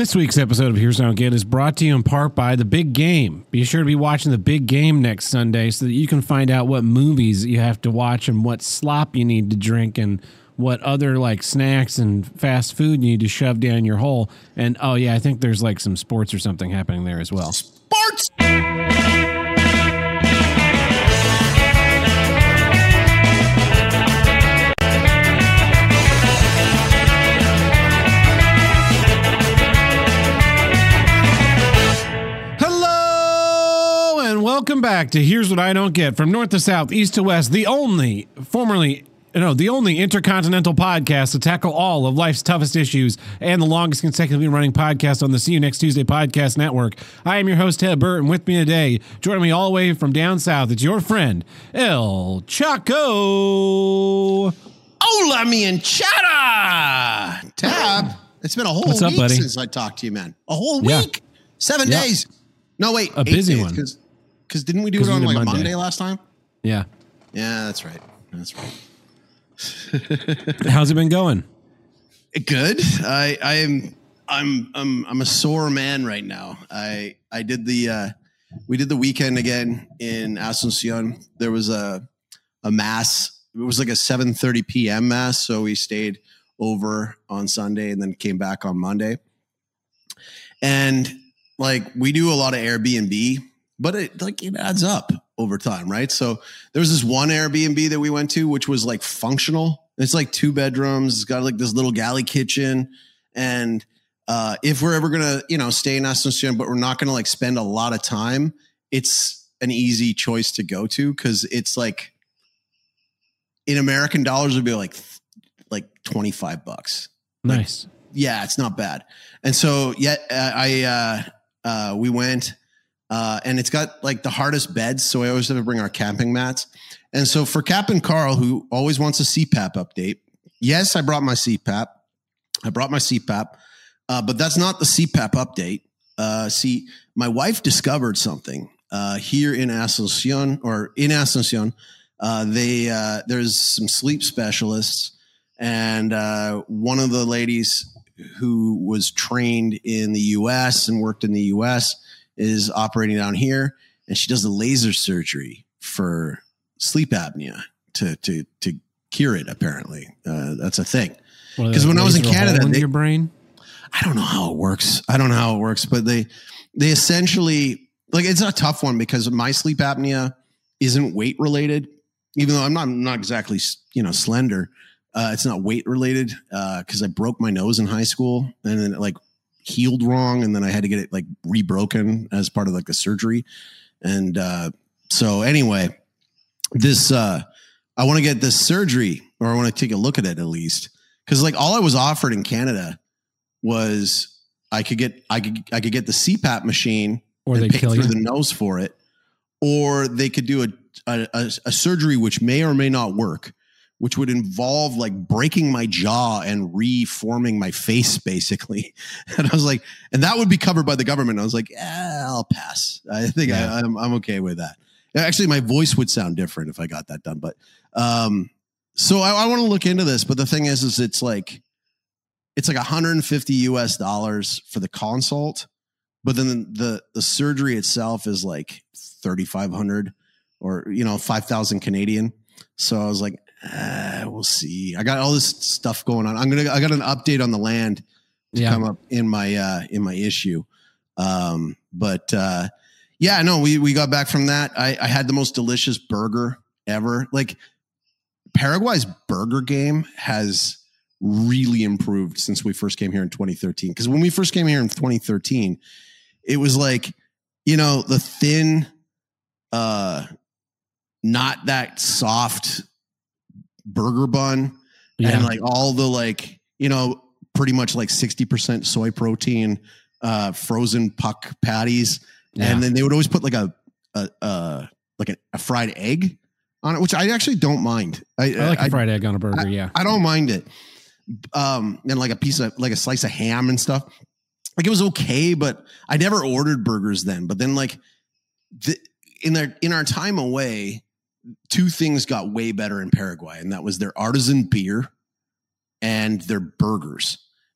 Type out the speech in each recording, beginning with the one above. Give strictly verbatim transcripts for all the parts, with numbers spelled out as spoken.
This week's episode of Here's What I Don't Get is brought to you in part by The Big Game. Be sure to be watching The Big Game next Sunday so that you can find out what movies you have to watch and what slop you need to drink and what other like snacks and fast food you need to shove down your hole. And oh yeah, I think there's like some sports or something happening there as well. Sports! Welcome back to Here's What I Don't Get, from north to south, east to west, the only, formerly, no, the only intercontinental podcast to tackle all of life's toughest issues and the longest consecutively running podcast on the See You Next Tuesday podcast network. I am your host, Ted Burt, and with me today, joining me all the way from down south, it's your friend, El Chaco. Hola, mi enchada! Tab, it's been a whole What's up, week buddy? since I talked to you, man. A whole Yeah. week? Seven Yeah. days. No, wait. A busy days, one. Because Because didn't we do 'Cause it we on did like a Monday. Monday last time? Yeah. Yeah, that's right. That's right. How's it been going? Good. I I am I'm I'm I'm a sore man right now. I I did the uh we did the weekend again in Asuncion. There was a a mass. It was like a seven thirty p.m. mass, so we stayed over on Sunday and then came back on Monday. And like we do a lot of Airbnb, but it like it adds up over time, right? So there was this one Airbnb that we went to, which was like functional. It's like two bedrooms. It's got like this little galley kitchen. And uh, if we're ever going to, you know, stay in Asuncion, but we're not going to like spend a lot of time, it's an easy choice to go to. Cause it's like in American dollars would be like, like twenty-five bucks. Nice. Like, yeah, it's not bad. And so, yeah, I, uh, uh, we went, Uh, and it's got like the hardest beds. So I always have to bring our camping mats. And so for Captain Carl, who always wants a C PAP update. Yes, I brought my C PAP. I brought my C PAP, uh, but that's not the C PAP update. Uh, see, my wife discovered something uh, here in Asuncion or in Asuncion. Uh, they, uh, there's some sleep specialists, and uh, one of the ladies who was trained in the U S and worked in the U S is operating down here, and she does the laser surgery for sleep apnea to to to cure it. Apparently, uh, that's a thing. Because when I was in Canada, in they, your brain, I don't know how it works. I don't know how it works, but they they essentially like it's a tough one because my sleep apnea isn't weight related. Even though I'm not I'm not exactly you know slender, uh, it's not weight related because uh, I broke my nose in high school, and then like. healed wrong, and then I had to get it like rebroken as part of like the surgery. And uh so anyway, this uh I want to get this surgery, or I want to take a look at it at least, because like all I was offered in Canada was I could get I could I could get the C PAP machine or and they pay kill through you the nose for it, or they could do a a, a a surgery which may or may not work, which would involve like breaking my jaw and reforming my face, basically. And I was like, and that would be covered by the government. I was like, eh, I'll pass. I think yeah. I, I'm, I'm okay with that. Actually, my voice would sound different if I got that done. But um, so I, I want to look into this. But the thing is, is it's like, it's like one hundred fifty U S dollars for the consult. But then the, the surgery itself is like thirty-five hundred or, you know, five thousand Canadian. So I was like, Uh, we'll see. I got all this stuff going on. I'm gonna. I got an update on the land to yeah. come up in my uh, in my issue. Um, but uh, yeah, no, we we got back from that. I, I had the most delicious burger ever. Like Paraguay's burger game has really improved since we first came here in twenty thirteen. Because when we first came here in twenty thirteen, it was like, you know, the thin, uh, not that soft burger bun, yeah. and like all the like, you know, pretty much like sixty percent soy protein, uh, frozen puck patties. Yeah. And then they would always put like a, a, uh, like a, a fried egg on it, which I actually don't mind. I, I like I, a fried egg on a burger. I, yeah. I don't mind it. Um, and like a piece of, like a slice of ham and stuff. Like it was okay, but I never ordered burgers then. But then like the, in their, in our time away, two things got way better in Paraguay, and that was their artisan beer and their burgers.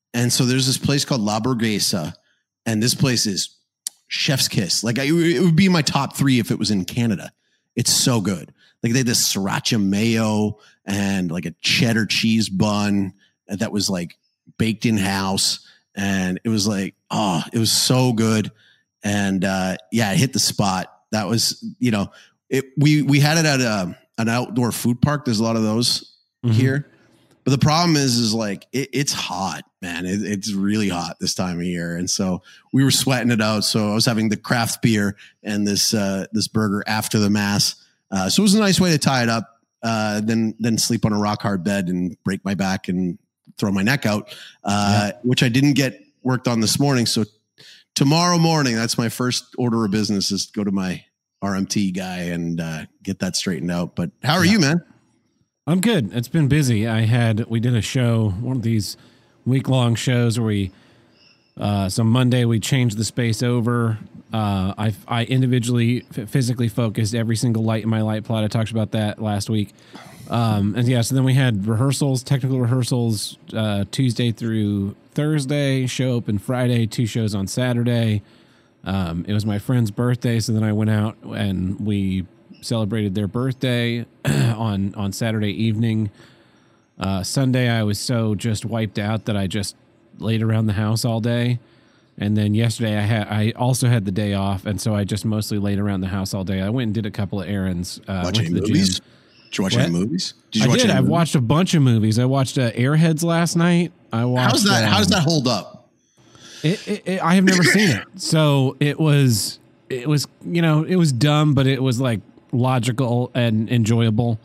And so there's this place called La Burguesa, and this place is chef's kiss. Like I, it would be my top three if it was in Canada. It's so good. Like they had this sriracha mayo and like a cheddar cheese bun that was like baked in house. And it was like, oh, it was so good. And uh, yeah, it hit the spot. That was, you know, it, we, we had it at a, an outdoor food park. There's a lot of those mm-hmm. here. But the problem is, is like, it, it's hot, man. It, it's really hot this time of year. And so we were sweating it out. So I was having the craft beer and this, uh, this burger after the mass. Uh, so it was a nice way to tie it up. Uh, then, then sleep on a rock hard bed and break my back and throw my neck out, uh, yeah. which I didn't get worked on this morning. So tomorrow morning, that's my first order of business, is go to my R M T guy and uh, get that straightened out. But how are yeah. you, man? I'm good. It's been busy. I had, we did a show, one of these week long shows where we, uh, so Monday we changed the space over. Uh, I, I individually f- physically focused every single light in my light plot. I talked about that last week. Um, and yeah, so then we had rehearsals, technical rehearsals, uh, Tuesday through Thursday, show open Friday, two shows on Saturday. Um, it was my friend's birthday. So then I went out and we celebrated their birthday on, on Saturday evening. Uh, Sunday, I was so just wiped out that I just laid around the house all day. And then yesterday I had, I also had the day off. And so I just mostly laid around the house all day. I went and did a couple of errands. Uh, Watch any movies? Gym. Did you watch what? any movies? Did you I watch did. any I've movies? watched a bunch of movies. I watched uh, Airheads last night. I watched. How's that? Um, how does that hold up? It, it, it, I have never seen it, so it was. It was. You know, it was dumb, but it was like logical and enjoyable.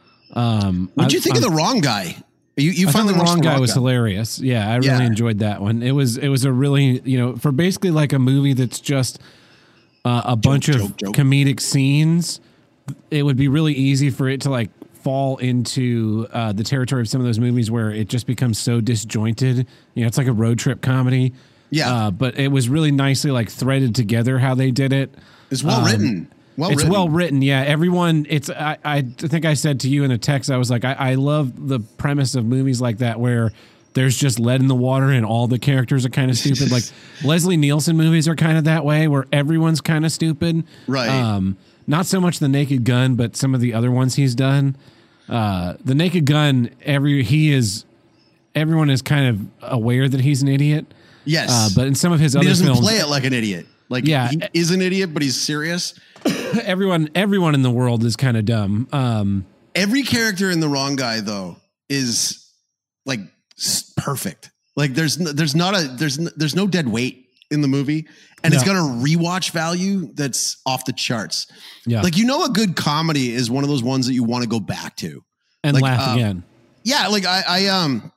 Um, What'd you think I, of the Wrong Guy? You you found the Wrong Guy wrong was guy. hilarious. Yeah, I really Yeah. enjoyed that one. It was. It was a really, you know, for basically like a movie that's just uh, a bunch joke, of joke, joke. comedic scenes. It would be really easy for it to like fall into uh, the territory of some of those movies where it just becomes so disjointed. You know, it's like a road trip comedy. Yeah. Uh, but it was really nicely like threaded together how they did it. It's well Um, written. Well it's written. well written. Yeah. Everyone, it's, I, I think I said to you in a text, I was like, I, I love the premise of movies like that where there's just lead in the water and all the characters are kind of stupid. Like Leslie Nielsen movies are kind of that way where everyone's kind of stupid. Right. Um, not so much The Naked Gun, but some of the other ones he's done. Uh, the Naked Gun, every he is, everyone is kind of aware that he's an idiot. Yes, uh, but in some of his he other doesn't films, play it like an idiot. Like Yeah. he is an idiot, but he's serious. everyone, everyone in the world is kind of dumb. Um, Every character in The Wrong Guy, though, is like s- perfect. Like there's n- there's not a there's n- there's no dead weight in the movie, and No. it's got a rewatch value that's off the charts. yeah, Like, you know, a good comedy is one of those ones that you want to go back to. and like, laugh um, again. Yeah, like I, I um,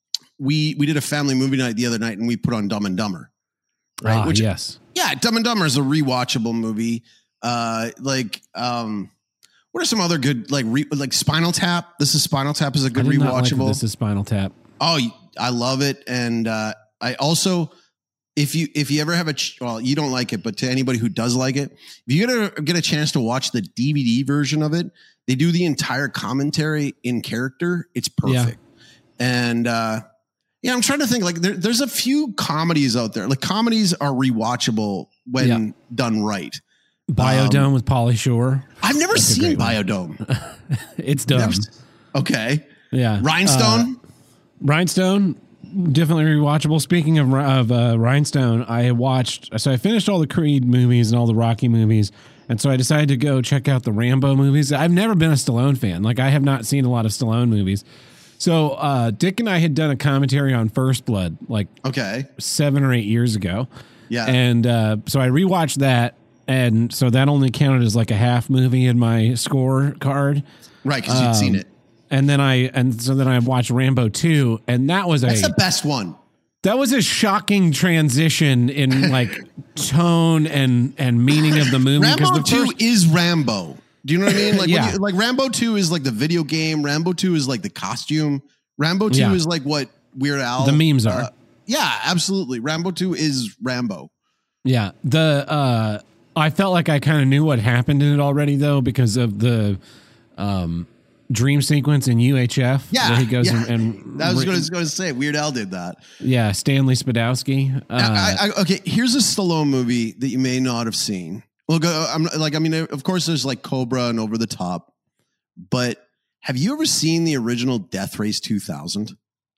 we we did a family movie night the other night, and we put on Dumb and Dumber. Right? Ah, Which, yes. yeah, Dumb and Dumber is a rewatchable movie. Uh, like um, what are some other good like re, like Spinal Tap? This is Spinal Tap is a good I did not like that rewatchable. This is Spinal Tap. Oh, I love it, and uh, I also, if you if you ever have a ch- well, you don't like it, but to anybody who does like it, if you get a get a chance to watch the D V D version of it, they do the entire commentary in character. It's perfect, and uh, yeah, I'm trying to think like there, there's a few comedies out there. Like comedies are rewatchable when Yeah. done right. Biodome Um, with Pauly Shore. I've never That's a seen great one. Biodome. It's dumb. Never s- okay, Yeah. Rhinestone. Uh, Rhinestone, definitely rewatchable. Speaking of of uh, Rhinestone, I watched. So I finished all the Creed movies and all the Rocky movies, and so I decided to go check out the Rambo movies. I've never been a Stallone fan. Like I have not seen a lot of Stallone movies. So uh, Dick and I had done a commentary on First Blood like Okay, seven or eight years ago. yeah, And uh, so I rewatched that, and so that only counted as like a half movie in my score card. right, because you'd seen um, it. And then I and so then I watched Rambo two, and that was That's a the best one. that was a shocking transition in like tone and and meaning of the movie. Rambo the two first, is Rambo. Do you know what I mean? Like, when Yeah. you, like Rambo two is like the video game. Rambo two is like the costume. Rambo two Yeah. is like what Weird Al. The memes are. uh, yeah, absolutely. Rambo two is Rambo. yeah, the uh, I felt like I kind of knew what happened in it already though because of the um dream sequence in U H F. Yeah, where he goes yeah. and, and I was going to say Weird Al did that. Yeah, Stanley Spadowski. Uh, I, I, okay, here's a Stallone movie that you may not have seen. Well, go, I'm like, I mean, of course, there's like Cobra and Over the Top, but have you ever seen the original Death Race two thousand?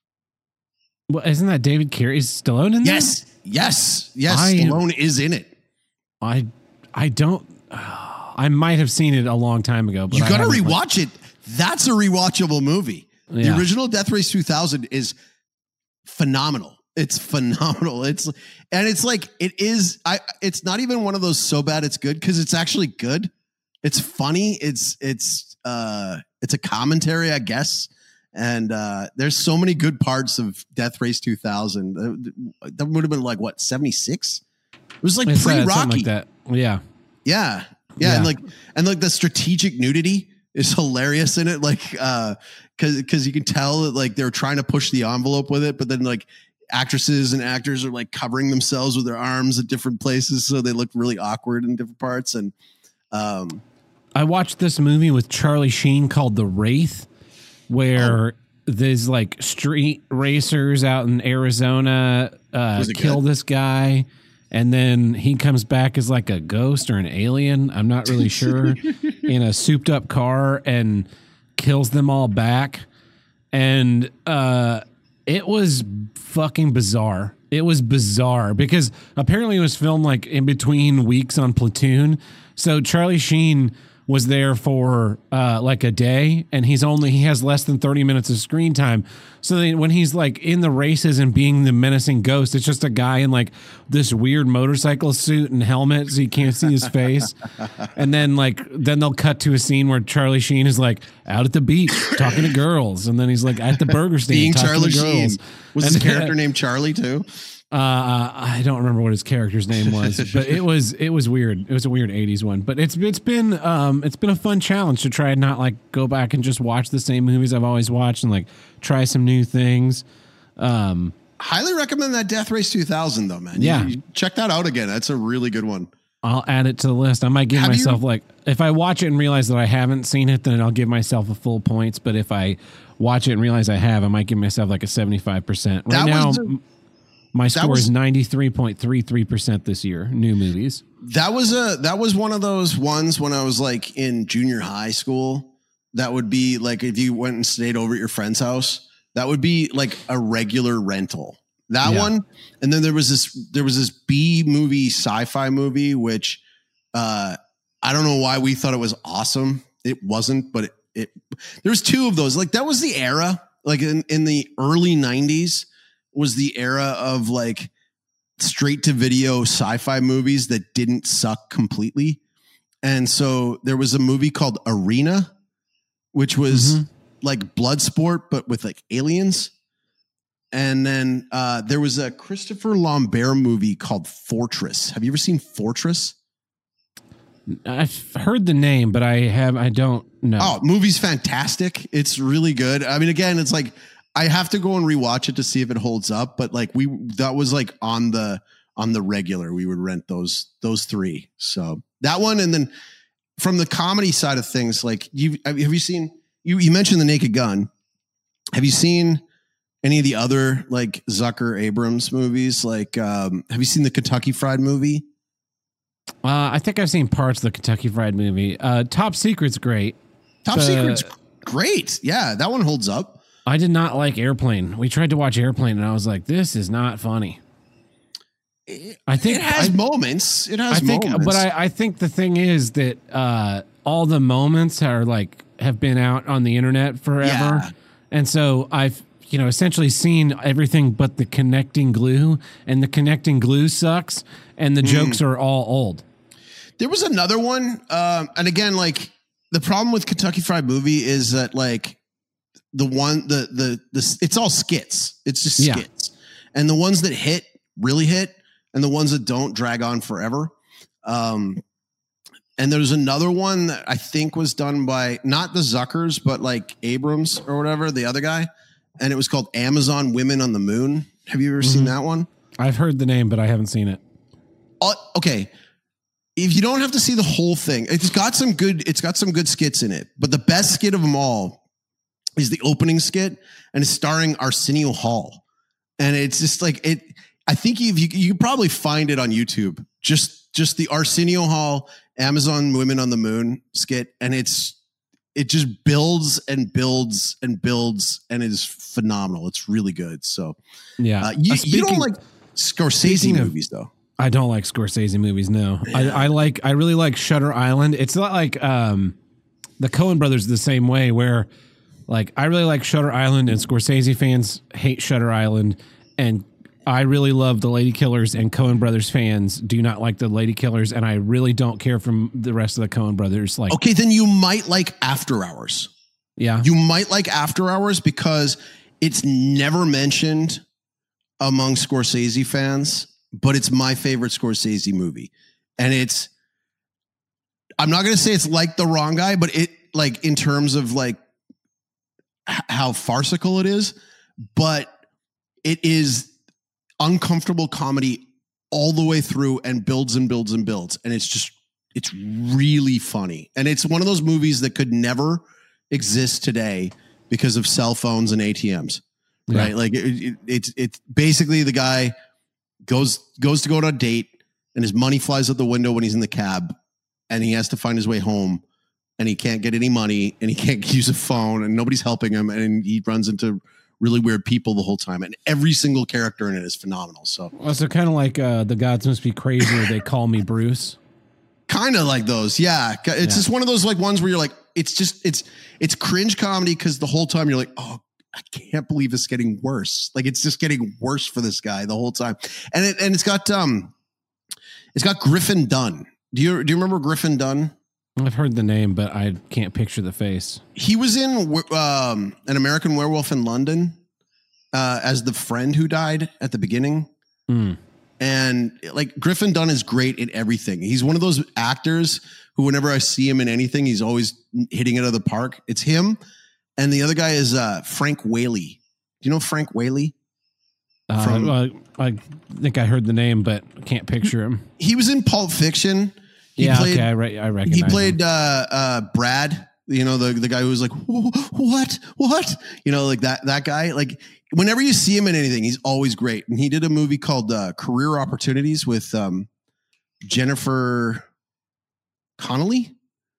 Well, isn't that David Carey? Is Stallone in there? Yes, yes, yes. I, Stallone is in it. I, I don't. Uh, I might have seen it a long time ago, but you got to rewatch like, it. That's a rewatchable movie. Yeah. The original Death Race two thousand is phenomenal. It's phenomenal. It's and it's like it is. I. It's not even one of those so bad it's good because it's actually good. It's funny. It's it's uh it's a commentary, I guess. And uh, there's so many good parts of Death Race two thousand. That would have been like what seventy-six. It was like it's, pre uh, Rocky. Like that. Yeah. yeah, yeah, Yeah. and like and like the strategic nudity is hilarious in it. Like uh, because because you can tell that like they're trying to push the envelope with it, but then like actresses and actors are like covering themselves with their arms at different places, so they look really awkward in different parts. And um, I watched this movie with Charlie Sheen called The Wraith, where oh. there's like street racers out in Arizona uh, kill good? this guy, and then he comes back as like a ghost or an alien. I'm not really sure, in a souped up car and kills them all back. And uh, it was fucking bizarre. It was bizarre because apparently it was filmed like in between weeks on Platoon. So Charlie Sheen was there for uh, like a day, and he's only he has less than thirty minutes of screen time. So then when he's like in the races and being the menacing ghost, it's just a guy in like this weird motorcycle suit and helmet, so you can't see his face. And then like then they'll cut to a scene where Charlie Sheen is like out at the beach talking to girls, and then he's like at the burger stand being talking Charlie to girls. Sheen. Was and his character named Charlie too? Uh, I don't remember what his character's name was, but it was it was weird. It was a weird eighties one, but it's it's been um it's been a fun challenge to try and not like go back and just watch the same movies I've always watched and like try some new things. Um, highly recommend that Death Race two thousand though, man. Yeah, you, you check that out again. That's a really good one. I'll add it to the list. I might give Have myself you, like if I watch it and realize that I haven't seen it, then I'll give myself a full points. But if I watch it and realize I have, I might give myself like a seventy-five percent. Right now. A, My score was, is ninety-three point three three percent this year, new movies. That was a that was one of those ones when I was like in junior high school. That would be like if you went and stayed over at your friend's house, that would be like a regular rental. That yeah. one. And then there was this there was this B movie sci-fi movie, which uh, I don't know why we thought it was awesome. It wasn't, but it, it there's two of those. Like that was the era, like in, in the early nineties. Was the era of like straight to video sci-fi movies that didn't suck completely. And so there was a movie called Arena, which was mm-hmm. like Bloodsport, but with like aliens. And then uh, there was a Christopher Lambert movie called Fortress. Have you ever seen Fortress? I've heard the name, but I have, I don't know. Oh, movie's fantastic. It's really good. I mean, again, it's like, I have to go and rewatch it to see if it holds up, but like we, that was like on the, on the regular, we would rent those, those three. So that one. And then from the comedy side of things, like you, have you seen, you, you mentioned The Naked Gun. Have you seen any of the other like Zucker Abrams movies? Like, um, have you seen the Kentucky Fried Movie? Uh, I think I've seen parts of the Kentucky Fried Movie. Uh, Top Secret's great. Top the, Secret's great. Yeah. That one holds up. I did not like Airplane. We tried to watch Airplane, and I was like, "This is not funny." I think it has I, moments. It has I think, moments, but I, I think the thing is that uh, all the moments are like have been out on the internet forever, yeah. and so I've you know essentially seen everything but the connecting glue, and the connecting glue sucks, and the mm. jokes are all old. There was another one, um, and again, like the problem with Kentucky Fried Movie is that like. The one, the, the, the, it's all skits. It's just skits. Yeah. And the ones that hit really hit and the ones that don't drag on forever. Um, and there's another one that I think was done by not the Zuckers, but like Abrams or whatever, the other guy. And it was called Amazon Women on the Moon. Have you ever mm-hmm. seen that one? I've heard the name, but I haven't seen it. Uh, okay. If you don't have to see the whole thing, it's got some good, it's got some good skits in it, but the best skit of them all is the opening skit, and it's starring Arsenio Hall. And it's just like it. I think you you you can probably find it on YouTube. Just just the Arsenio Hall Amazon Women on the Moon skit, and it's it just builds and builds and builds, and it is phenomenal. It's really good. So yeah, uh, you, uh, speaking, you don't like Scorsese movies of, though. I don't like Scorsese movies. No, yeah. I, I like I really like Shutter Island. It's not like um, the Coen Brothers the same way where. Like, I really like Shutter Island, and Scorsese fans hate Shutter Island, and I really love The Lady Killers, and Coen Brothers fans do not like The Lady Killers, and I really don't care from the rest of the Coen Brothers. Like, okay, then you might like After Hours. Yeah. You might like After Hours because it's never mentioned among Scorsese fans, but it's my favorite Scorsese movie. And it's, I'm not going to say it's like The Wrong Guy, but it, like, in terms of, like, how farcical it is, but it is uncomfortable comedy all the way through and builds and builds and builds. And it's just, it's really funny. And it's one of those movies that could never exist today because of cell phones and A T Ms, yeah. right? Like it, it, it's, it's basically the guy goes, goes to go on a date and his money flies out the window when he's in the cab and he has to find his way home. And he can't get any money, and he can't use a phone, and nobody's helping him, and he runs into really weird people the whole time. And every single character in it is phenomenal. So, well, so kind of like uh, The Gods Must Be Crazy, or They Call Me Bruce. Kind of like those, yeah. It's yeah. just one of those like ones where you're like, it's just it's it's cringe comedy because the whole time you're like, oh, I can't believe it's getting worse. Like it's just getting worse for this guy the whole time. And it and it's got um, it's got Griffin Dunne. Do you do you remember Griffin Dunne? I've heard the name, but I can't picture the face. He was in um, An American Werewolf in London uh, as the friend who died at the beginning. Mm. And like Griffin Dunne is great at everything. He's one of those actors who, whenever I see him in anything, he's always hitting it out of the park. It's him. And the other guy is uh, Frank Whaley. Do you know Frank Whaley? Uh, From, well, I think I heard the name, but can't picture him. He was in Pulp Fiction. He yeah, played, okay, I, re- I recognize He played him. Uh, uh, Brad, you know, the, the guy who was like, what, what? You know, like that that guy. Like, whenever you see him in anything, he's always great. And he did a movie called uh, Career Opportunities with um, Jennifer Connelly,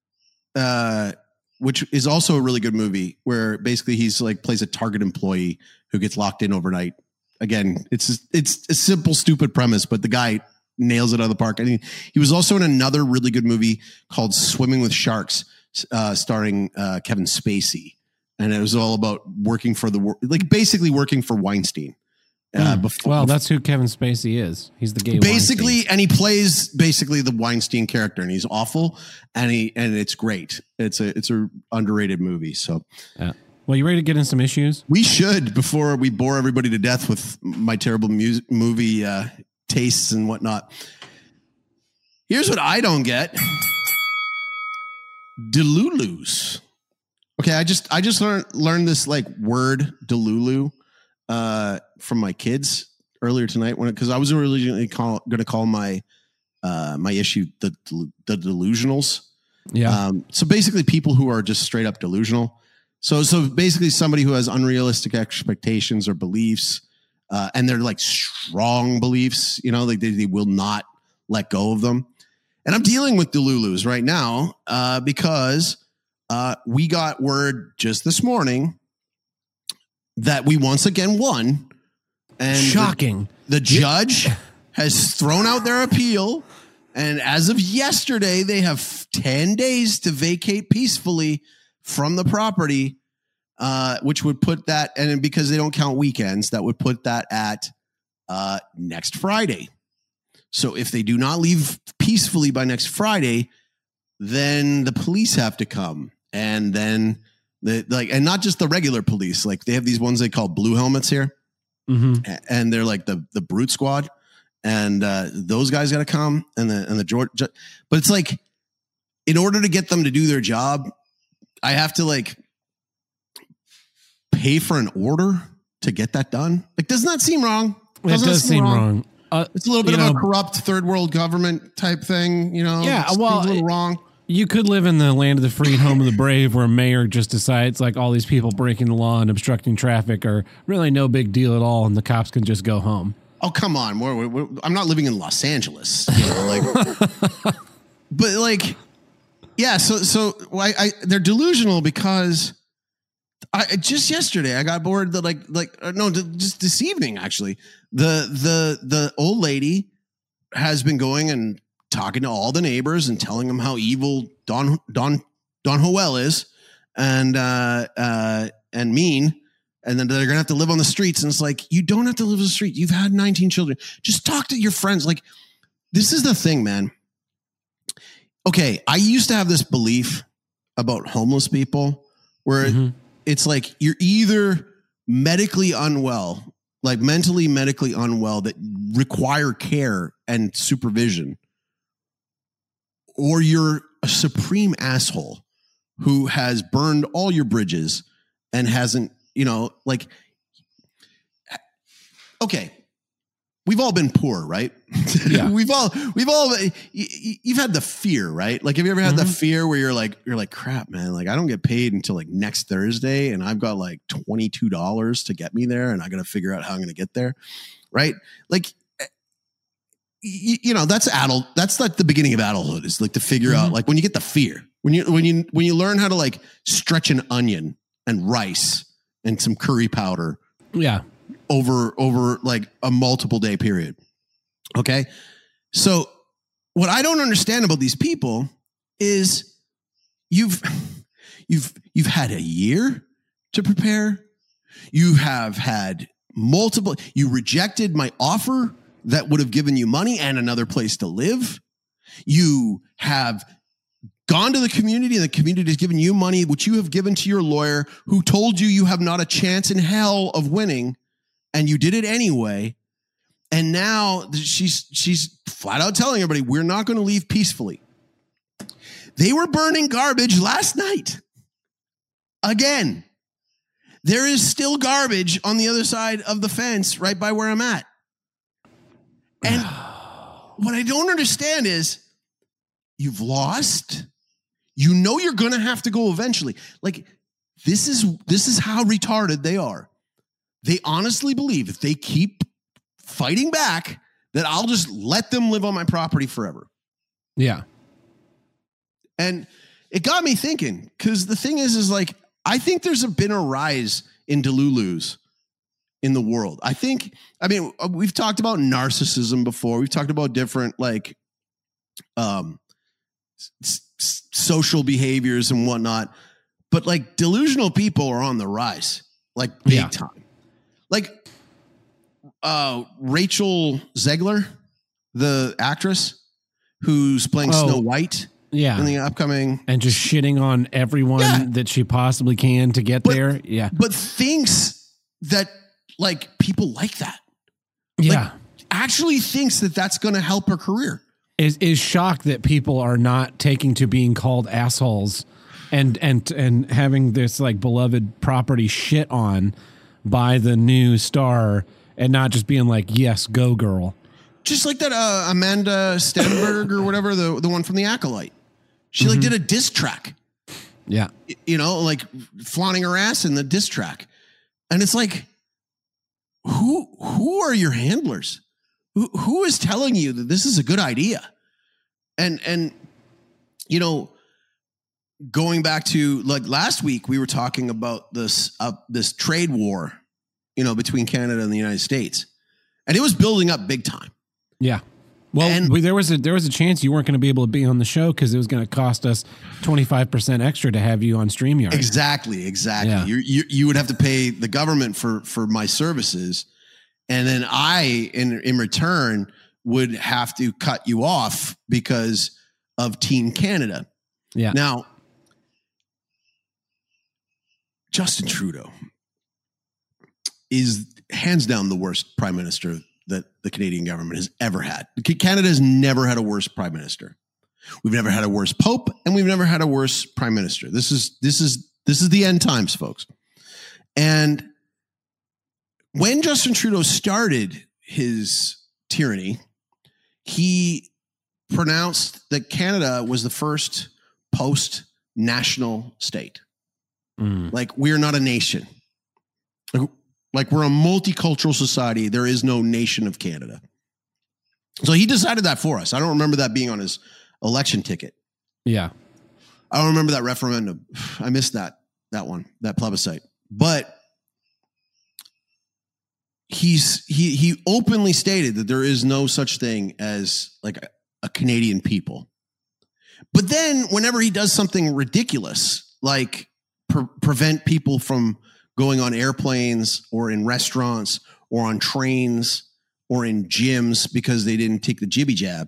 uh, which is also a really good movie where basically he's like plays a Target employee who gets locked in overnight. Again, it's it's a simple, stupid premise, but the guy nails it out of the park. I mean, he was also in another really good movie called Swimming with Sharks, uh, starring uh, Kevin Spacey. And it was all about working for the, like basically working for Weinstein. Uh, mm. before, well, that's who Kevin Spacey is. He's the gay basically, Weinstein. And he plays basically the Weinstein character, and he's awful, and he and it's great. It's a it's a underrated movie. So, yeah. Well, you ready to get in some issues? We should before we bore everybody to death with my terrible music movie uh, tastes and whatnot. Here's what I don't get: Delulus. Okay, I just I just learned learned this like word Delulu uh, from my kids earlier tonight when because I was originally call, going to call my uh, my issue the the delusionals. Yeah. Um, so basically, people who are just straight up delusional. So so basically, somebody who has unrealistic expectations or beliefs, uh, and they're like strong beliefs. You know, like they, they will not let go of them. And I'm dealing with Delulus right now uh, because. Uh, we got word just this morning that we once again won. And shocking. The, the judge has thrown out their appeal. And as of yesterday, they have ten days to vacate peacefully from the property, uh, which would put that, and because they don't count weekends, that would put that at uh, next Friday. So if they do not leave peacefully by next Friday, then the police have to come. And then the like, and not just the regular police, like they have these ones they call blue helmets here, mm-hmm. and they're like the the brute squad, and uh, those guys got to come, and the and the George, but it's like, in order to get them to do their job, I have to like pay for an order to get that done. Like, doesn't that seem wrong? Doesn't it does seem wrong. wrong. Uh, it's a little bit of know, a corrupt third world government type thing, you know. Yeah, well, a little wrong. You could live in the land of the free and home of the brave where a mayor just decides like all these people breaking the law and obstructing traffic are really no big deal at all and the cops can just go home. Oh, come on. We're, we're, I'm not living in Los Angeles. You know, like, but like, yeah, so so I, I they're delusional because I just yesterday I got bored that like like no just this evening actually the the the old lady has been going and talking to all the neighbors and telling them how evil Don Don Don Joel is and uh, uh, and mean, and then they're gonna have to live on the streets. And it's like, you don't have to live on the street. You've had nineteen children. Just talk to your friends. Like, this is the thing, man. Okay, I used to have this belief about homeless people where mm-hmm. it's like you're either medically unwell, like mentally medically unwell that require care and supervision, or you're a supreme asshole who has burned all your bridges and hasn't, you know, like, okay, we've all been poor, right? Yeah. we've all, we've all, you've had the fear, right? Like, have you ever had mm-hmm. the fear where you're like, you're like, crap, man, like I don't get paid until like next Thursday and I've got like twenty-two dollars to get me there and I got to figure out how I'm going to get there. Right. Like, you, you know, that's adult. That's like the beginning of adulthood is like to figure mm-hmm. out like when you get the fear, when you, when you, when you learn how to like stretch an onion and rice and some curry powder. Yeah. over over like a multiple day period. Okay. So what I don't understand about these people is you've you've you've had a year to prepare. You have had multiple you rejected my offer that would have given you money and another place to live. You have gone to the community and the community has given you money, which you have given to your lawyer who told you you have not a chance in hell of winning. And you did it anyway. And now she's she's flat out telling everybody, we're not going to leave peacefully. They were burning garbage last night. Again, there is still garbage on the other side of the fence right by where I'm at. And what I don't understand is you've lost. You know you're going to have to go eventually. Like, this is this is how retarded they are. They honestly believe if they keep fighting back, that I'll just let them live on my property forever. Yeah. And it got me thinking, because the thing is, is like, I think there's been a rise in Delulus in the world. I think, I mean, we've talked about narcissism before. We've talked about different, like, um, s- s- social behaviors and whatnot. But, like, delusional people are on the rise, like, big yeah. time. Like uh, Rachel Zegler, the actress who's playing oh, Snow White yeah. in the upcoming. And just shitting on everyone yeah. that she possibly can to get but, there. Yeah. But thinks that like people like that. Yeah. Like, actually thinks that that's going to help her career. Is is shocked that people are not taking to being called assholes and, and, and having this like beloved property shit on by the new star and not just being like, yes, go girl. Just like that uh, Amanda Stenberg or whatever, the, the one from The Acolyte. She mm-hmm. like did a diss track. Yeah. You know, like flaunting her ass in the diss track. And it's like, who who are your handlers? Who who is telling you that this is a good idea? And and you know, going back to like last week, we were talking about this uh, this trade war, you know, between Canada and the United States, and it was building up big time. Yeah, well, and, we, there was a there was a chance you weren't going to be able to be on the show because it was going to cost us twenty-five percent extra to have you on StreamYard. Exactly, exactly. Yeah. You, you you would have to pay the government for for my services, and then I, in in return, would have to cut you off because of Team Canada. Yeah. Now, Justin Trudeau is hands down the worst prime minister that the Canadian government has ever had. Canada has never had a worse prime minister. We've never had a worse pope, and we've never had a worse prime minister. This is this is this is the end times, folks. And when Justin Trudeau started his tyranny, he pronounced that Canada was the first post-national state. Mm. Like, we're not a nation. Like, like, we're a multicultural society. There is no nation of Canada. So he decided that for us. I don't remember that being on his election ticket. Yeah. I don't remember that referendum. I missed that, that one, that plebiscite. But he's he he openly stated that there is no such thing as like a, a Canadian people. But then whenever he does something ridiculous, like pre- prevent people from going on airplanes or in restaurants or on trains or in gyms because they didn't take the jibby jab,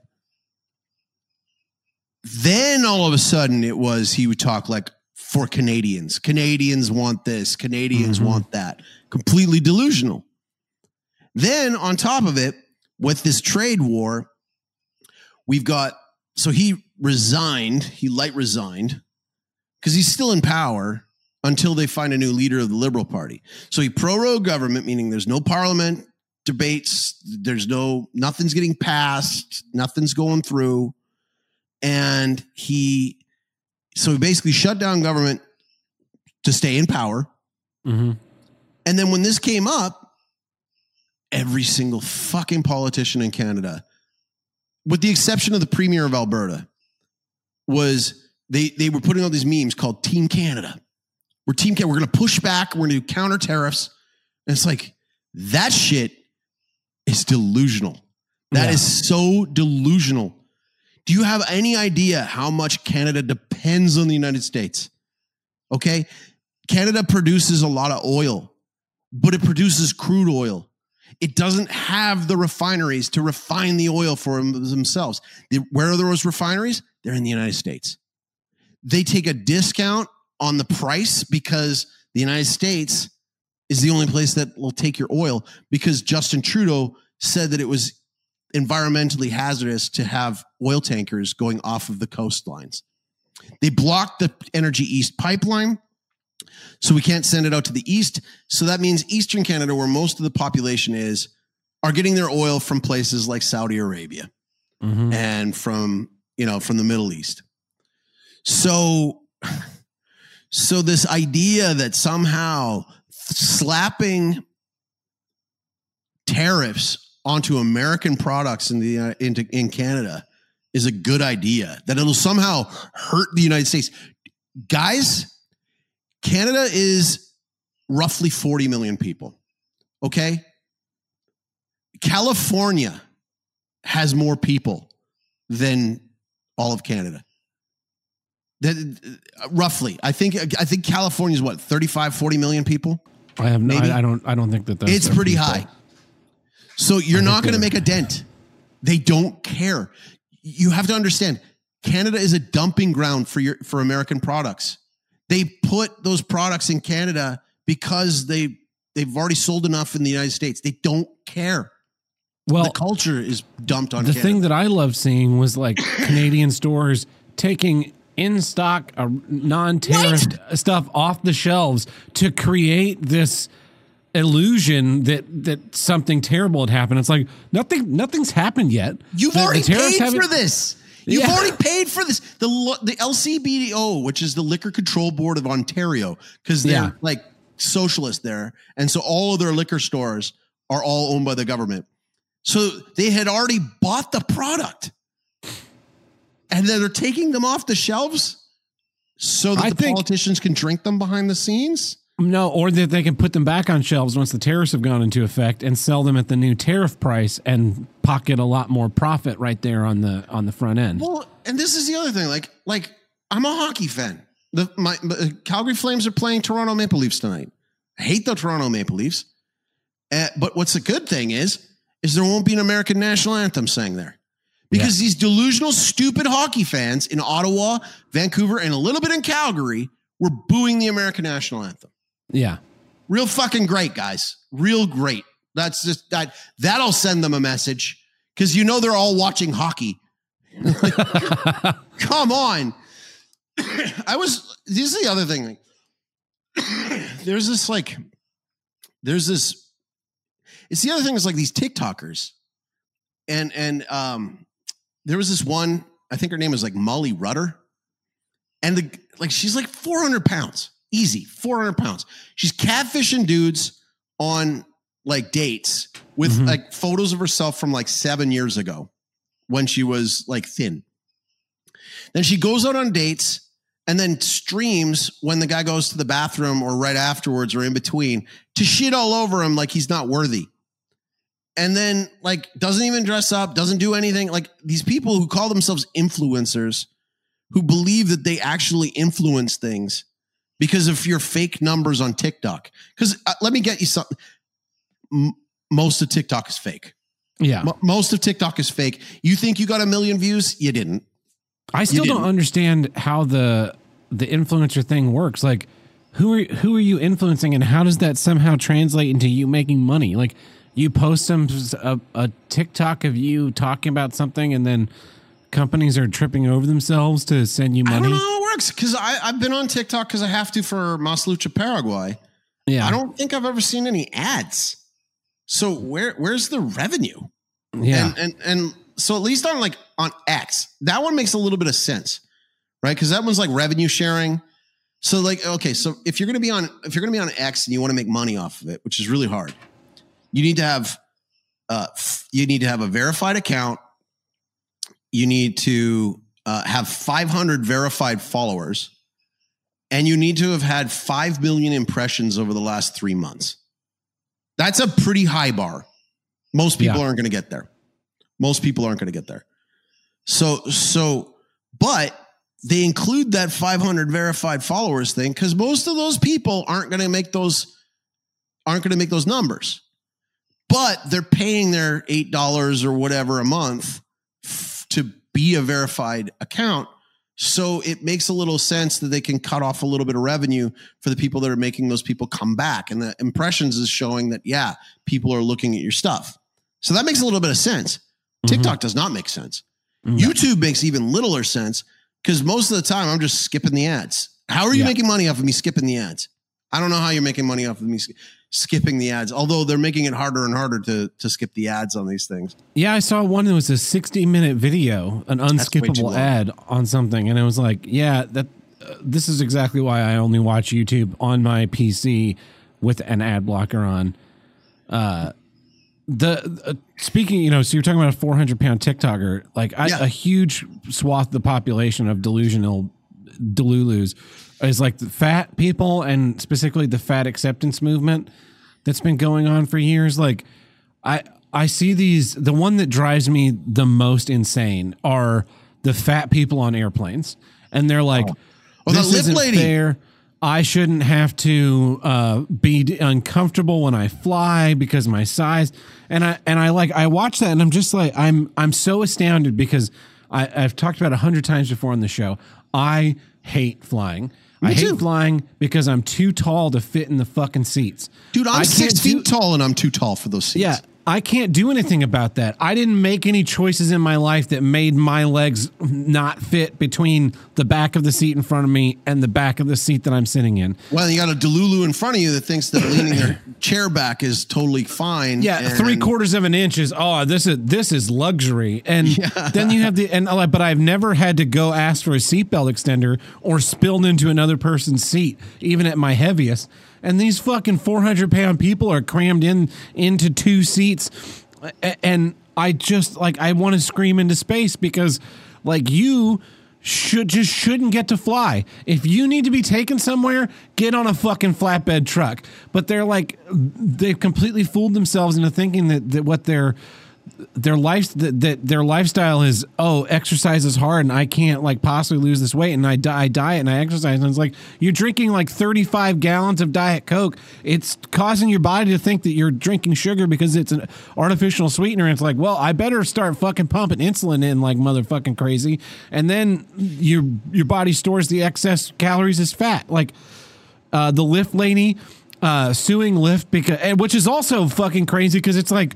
then all of a sudden it was he would talk like, for Canadians. Canadians want this. Canadians mm-hmm. want that. Completely delusional. Then on top of it, with this trade war, we've got, so he resigned, he light resigned, because he's still in power until they find a new leader of the Liberal Party. So he prorogued government, meaning there's no parliament debates, there's no, nothing's getting passed, nothing's going through. And he, so he basically shut down government to stay in power. Mm-hmm. And then when this came up, every single fucking politician in Canada, with the exception of the Premier of Alberta, was they they were putting out these memes called Team Canada. We're Team Canada. We're going to push back. We're going to do counter tariffs. And it's like, that shit is delusional. That yeah. is so delusional. Do you have any idea how much Canada depends on the United States? Okay. Canada produces a lot of oil, but it produces crude oil. It doesn't have the refineries to refine the oil for themselves. Where are those refineries? They're in the United States. They take a discount on the price because the United States is the only place that will take your oil, because Justin Trudeau said that it was environmentally hazardous to have oil tankers going off of the coastlines. They blocked the Energy East pipeline, so we can't send it out to the east. So that means Eastern Canada, where most of the population is, are getting their oil from places like Saudi Arabia mm-hmm. and from, you know, from the Middle East. So, so this idea that somehow slapping tariffs onto American products in the uh, into in Canada is a good idea, that it'll somehow hurt the United States. Guys, Canada is roughly forty million people. Okay? California has more people than all of Canada. That, uh, roughly. I think I think California is what, thirty-five, forty million people? I have no, I, I don't I don't think that that's It's pretty people. high. So you're not going to make a dent. They don't care. You have to understand, Canada is a dumping ground for your for American products. They put those products in Canada because they they've already sold enough in the United States. They don't care. Well, the culture is dumped on the Canada. thing that I love seeing was like Canadian stores taking in stock uh, non-tariffed right. stuff off the shelves to create this illusion that that something terrible had happened. It's like nothing nothing's happened yet. You've the, already the paid for this. You've yeah. already paid for this. The the L C B D O, which is the Liquor Control Board of Ontario, because they're yeah. like socialist there, and so all of their liquor stores are all owned by the government. So they had already bought the product, and then they're taking them off the shelves so that I the think- politicians can drink them behind the scenes. No, or that they can put them back on shelves once the tariffs have gone into effect and sell them at the new tariff price and pocket a lot more profit right there on the on the front end. Well, and this is the other thing. Like, like I'm a hockey fan. The my, my Calgary Flames are playing Toronto Maple Leafs tonight. I hate the Toronto Maple Leafs, uh, but what's the good thing is, is there won't be an American national anthem sang there, because yeah. these delusional, stupid hockey fans in Ottawa, Vancouver, and a little bit in Calgary were booing the American national anthem. Yeah. Real fucking great, guys. Real great. That's just that. That'll send them a message, because you know they're all watching hockey. Like, come on. I was, this is the other thing. There's this like, there's this, it's the other thing is like these TikTokers. And, and um, there was this one, I think her name was like Molly Rudder. And the like, she's like four hundred pounds, easy, four hundred pounds. She's catfishing dudes on like dates with mm-hmm. like photos of herself from like seven years ago when she was like thin. Then she goes out on dates and then streams when the guy goes to the bathroom or right afterwards or in between to shit all over him like he's not worthy. And then like doesn't even dress up, doesn't do anything. Like these people who call themselves influencers who believe that they actually influence things because of your fake numbers on TikTok. Because uh, let me get you something. M- most of TikTok is fake. Yeah. M- most of TikTok is fake. You think you got a million views? You didn't. I still don't understand how the the influencer thing works. Like, who are who are you influencing, and how does that somehow translate into you making money? Like, you post some a, a TikTok of you talking about something, and then companies are tripping over themselves to send you money. I don't know how it works because I've been on TikTok because I have to for Mas Lucha Paraguay. Yeah, I don't think I've ever seen any ads. So where where's the revenue? Yeah, and and, and so at least on like on X, that one makes a little bit of sense, right? Because that one's like revenue sharing. So like, okay, so if you're gonna be on if you're gonna be on X and you want to make money off of it, which is really hard, you need to have uh you need to have a verified account. You need to uh, have five hundred verified followers, and you need to have had five million impressions over the last three months. That's a pretty high bar. Most people yeah. aren't going to get there. Most people aren't going to get there. So, so, but they include that five hundred verified followers thing because most of those people aren't going to make those, aren't going to make those numbers. But they're paying their eight dollars or whatever a month f- to be a verified account. So it makes a little sense that they can cut off a little bit of revenue for the people that are making those people come back. And the impressions is showing that, yeah, people are looking at your stuff. So that makes a little bit of sense. Mm-hmm. TikTok does not make sense. Mm-hmm. YouTube makes even littler sense because most of the time I'm just skipping the ads. How are you yeah. making money off of me skipping the ads? I don't know how you're making money off of me sk- skipping the ads, although they're making it harder and harder to to skip the ads on these things. Yeah, I saw one that was a sixty minute video, an unskippable ad on something, and it was like, yeah, that uh, this is exactly why I only watch YouTube on my P C with an ad blocker on. Uh, the uh, speaking, you know, so you're talking about a four hundred pound TikToker, like I, yeah. a huge swath of the population of delusional Delulus is like the fat people, and specifically the fat acceptance movement that's been going on for years. Like I, I see these, the one that drives me the most insane are the fat people on airplanes. And they're like, oh, oh this isn't lady. fair. I shouldn't have to uh, be uncomfortable when I fly because of my size. And I, and I like, I watch that and I'm just like, I'm, I'm so astounded because I, I've talked about a hundred times before on the show. I hate flying. Me I hate too. flying because I'm too tall to fit in the fucking seats. Dude, I'm six feet do, tall and I'm too tall for those seats. Yeah, I can't do anything about that. I didn't make any choices in my life that made my legs not fit between the back of the seat in front of me and the back of the seat that I'm sitting in. Well, you got a Delulu in front of you that thinks that leaning their chair back is totally fine. Yeah, and three quarters of an inch is, oh, this is this is luxury. And yeah. then you have the, and but I've never had to go ask for a seatbelt extender or spilled into another person's seat, even at my heaviest. And these fucking four hundred pound people are crammed in into two seats. And I just like, I want to scream into space because like you should just shouldn't get to fly. If you need to be taken somewhere, get on a fucking flatbed truck. But they're like, they've completely fooled themselves into thinking that, that what they're, their life that, that their lifestyle is, oh, exercise is hard and I can't like possibly lose this weight and I, di- I diet and I exercise, and it's like you're drinking like thirty-five gallons of Diet Coke. It's causing your body to think that you're drinking sugar because it's an artificial sweetener. And it's like, well, I better start fucking pumping insulin in like motherfucking crazy, and then your your body stores the excess calories as fat. Like uh, the Lyft lady uh, suing Lyft because, which is also fucking crazy because it's like,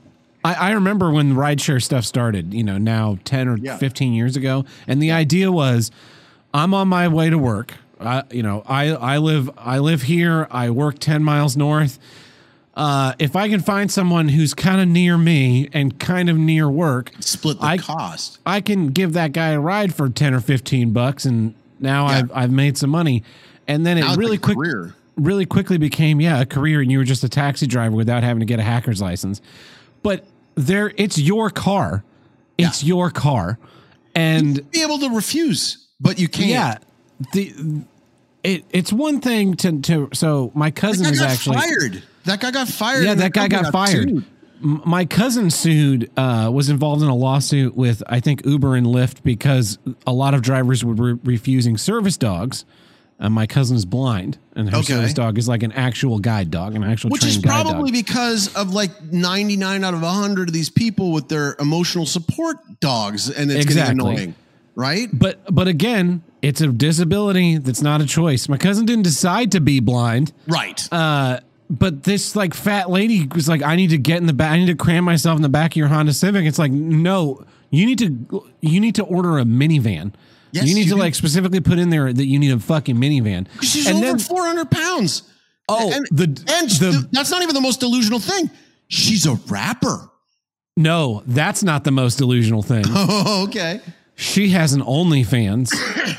I remember when rideshare stuff started, you know, now ten or yeah. fifteen years ago. And the idea was I'm on my way to work. I, you know, I, I live I live here. I work ten miles north. Uh, if I can find someone who's kind of near me and kind of near work, split the I, cost. I can give that guy a ride for ten or fifteen bucks and Now Yeah. I've I've made some money, and then Now it it's really like a quick career. really quickly became yeah a career, and you were just a taxi driver without having to get a hacker's license. But there, it's your car, it's Yeah. your car, and Be able to refuse, but you can't. yeah, the it it's one thing to to so my cousin That guy is got actually fired. That guy got fired. yeah and that guy company got fired. sued. M- My cousin sued, uh, was involved in a lawsuit with, I think, Uber and Lyft because a lot of drivers were re- refusing service dogs. And my cousin is blind, and her Okay. service dog is like an actual guide dog, an actual Which trained is guide probably dog. because of like ninety-nine out of one hundred of these people with their emotional support dogs, and it's Exactly. getting annoying, right? But but again, it's a disability that's not a choice. My cousin didn't decide to be blind. Right. Uh, but this like fat lady was like, I need to get in the back. I need to cram myself in the back of your Honda Civic. It's like, no, you need to, you need to order a minivan. Yes, you need you to do. like specifically put in there that you need a fucking minivan. She's and over then, four hundred pounds. oh, and, the, and the, that's not even the most delusional thing. She's a rapper. no, that's not the most delusional thing. Oh, okay. She has an OnlyFans.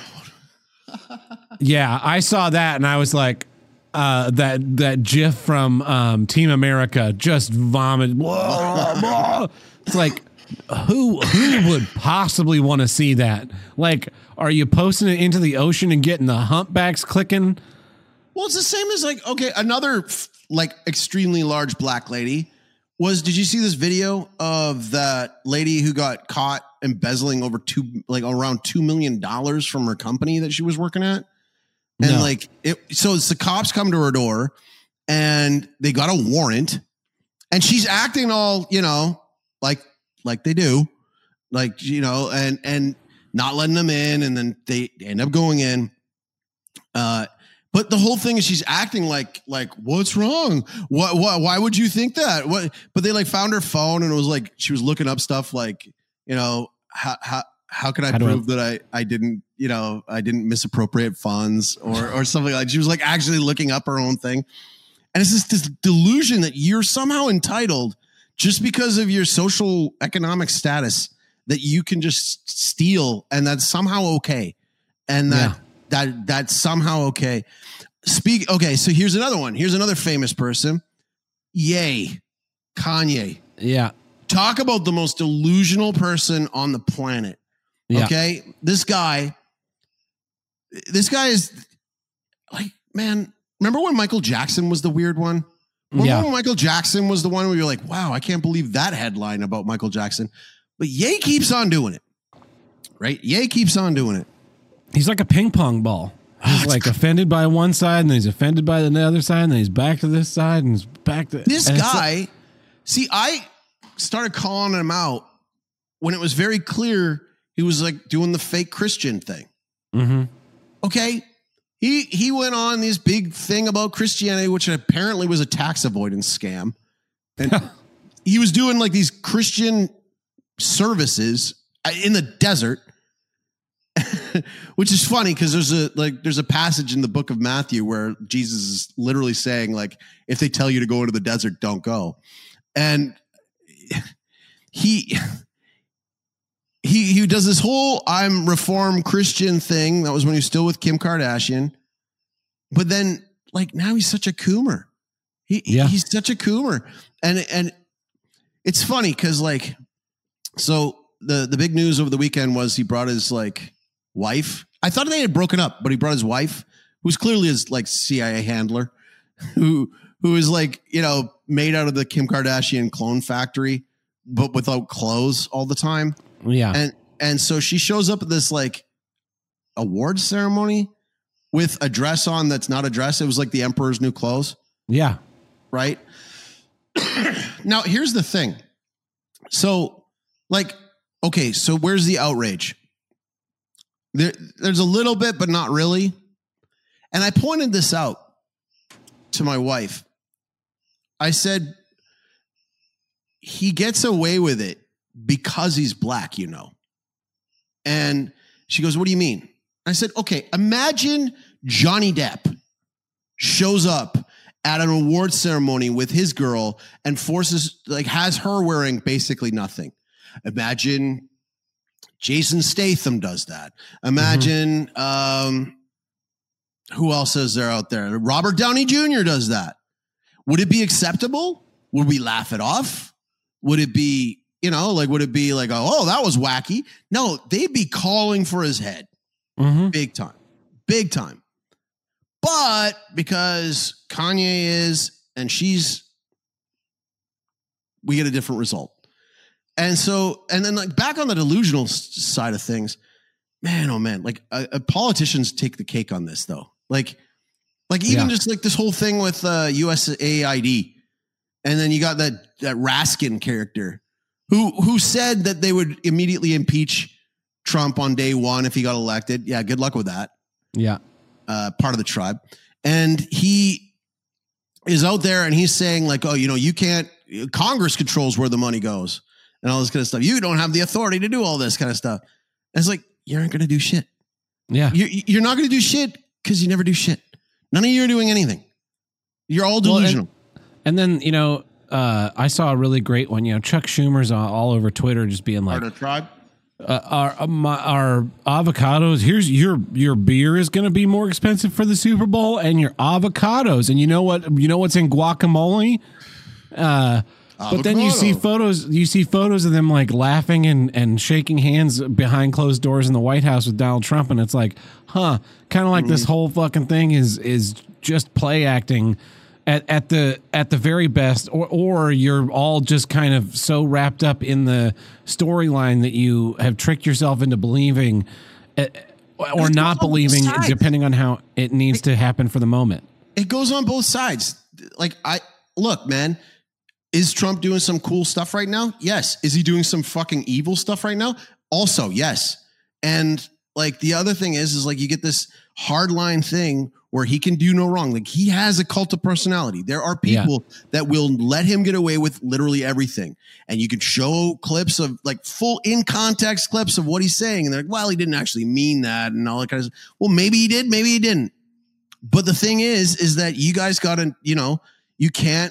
Yeah, I saw that and I was like, uh, that that GIF from um, Team America just vomit. It's like, who who would possibly want to see that? Like, are you posting it into the ocean and getting the humpbacks clicking? Well, it's the same as like, okay, another f- like extremely large black lady was, did you see this video of that lady who got caught embezzling over two, like around two million dollars from her company that she was working at? And No. like, it, so it's the cops come to her door and they got a warrant and she's acting all, you know, like, like they do, like, you know, and, and not letting them in. And then they end up going in. Uh, But the whole thing is she's acting like, like, what's wrong? What, what, why would you think that? What, but they like found her phone and it was like, she was looking up stuff like, you know, how, how, how can I How do I- prove that I, I didn't, you know, I didn't misappropriate funds or, or something like, she was like actually looking up her own thing. And it's just this delusion that you're somehow entitled just because of your social economic status that you can just steal and that's somehow okay. And that, Yeah. that that's somehow okay. Speak. Okay. So here's another one. Here's another famous person. Yay. Kanye. Yeah. Talk about the most delusional person on the planet. Yeah. Okay. This guy, this guy is like, man, remember when Michael Jackson was the weird one? Remember Yeah. when Michael Jackson was the one where you're like, wow, I can't believe that headline about Michael Jackson. But Ye keeps on doing it. Right? Ye keeps on doing it. He's like a ping pong ball. He's like offended by one side, and then he's offended by the other side, and then he's back to this side, and he's back to This and it's guy, like- see, I started calling him out when it was very clear he was like doing the fake Christian thing. Mhm. Okay. He he went on this big thing about Christianity, which apparently was a tax avoidance scam. And he was doing like these Christian services in the desert. Which is funny because there's a like there's a passage in the book of Matthew where Jesus is literally saying, like, if they tell you to go into the desert, don't go. And he he he does this whole I'm Reformed Christian thing. That was when he was still with Kim Kardashian. But then like now he's such a coomer. He Yeah. he's such a coomer. And and it's funny because like so the the big news over the weekend was he brought his like wife. I thought they had broken up, but he brought his wife, who's clearly his like C I A handler, who who is like, you know, made out of the Kim Kardashian clone factory, but without clothes all the time. Yeah. And and so she shows up at this like award ceremony with a dress on that's not a dress. It was like the Emperor's New Clothes, yeah. right? Now, here's the thing. So, like, okay, so where's the outrage? There, there's a little bit, but not really. And I pointed this out to my wife. I said, he gets away with it because he's black, you know. And she goes, what do you mean? I said, okay, imagine Johnny Depp shows up at an award ceremony with his girl and forces, like, has her wearing basically nothing. Imagine Jason Statham does that. Imagine mm-hmm. um, who else is there out there? Robert Downey Junior does that. Would it be acceptable? Would we laugh it off? Would it be, you know, like, would it be like, oh, that was wacky? No, they'd be calling for his head. Mm-hmm. Big time. Big time. But because Kanye is, and she's, we get a different result. And so, and then like back on the delusional side of things, man, oh man, like uh, uh, politicians take the cake on this though. Like, like even yeah. just like this whole thing with uh, U S A I D. And then you got that, that Raskin character who, who said that they would immediately impeach Trump on day one if he got elected. Yeah. Good luck with that. Yeah. Uh, part of the tribe. And he is out there and he's saying like, oh, you know, you can't, Congress controls where the money goes and all this kind of stuff. You don't have the authority to do all this kind of stuff. And it's like, you aren't going to do shit. Yeah. You're, you're not going to do shit because you never do shit. None of you are doing anything. You're all delusional. Well, and, and then, you know, uh, I saw a really great one, you know, Chuck Schumer's all, all over Twitter just being like, Part of the tribe. Uh, our uh, my, our avocados. Here's your your beer is going to be more expensive for the Super Bowl, and your avocados. And you know what? You know what's in guacamole? Uh, but then you see photos. You see photos of them like laughing and and shaking hands behind closed doors in the White House with Donald Trump, and it's like, huh? Kind of like mm. this whole fucking thing is is just play acting. At, at the at the very best, or or you're all just kind of so wrapped up in the storyline that you have tricked yourself into believing, uh, or not believing, depending on how it needs it, to happen for the moment. It goes on both sides. Like I look, man, is Trump doing some cool stuff right now? Yes. Is he doing some fucking evil stuff right now? Also, yes. And like the other thing is, is like you get this hardline thing where he can do no wrong. Like he has a cult of personality. There are people yeah. that will let him get away with literally everything. And you can show clips of like full in context clips of what he's saying. And they're like, well, he didn't actually mean that. And all that kind of stuff. Well, maybe he did, maybe he didn't. But the thing is, is that you guys got to, you know, you can't,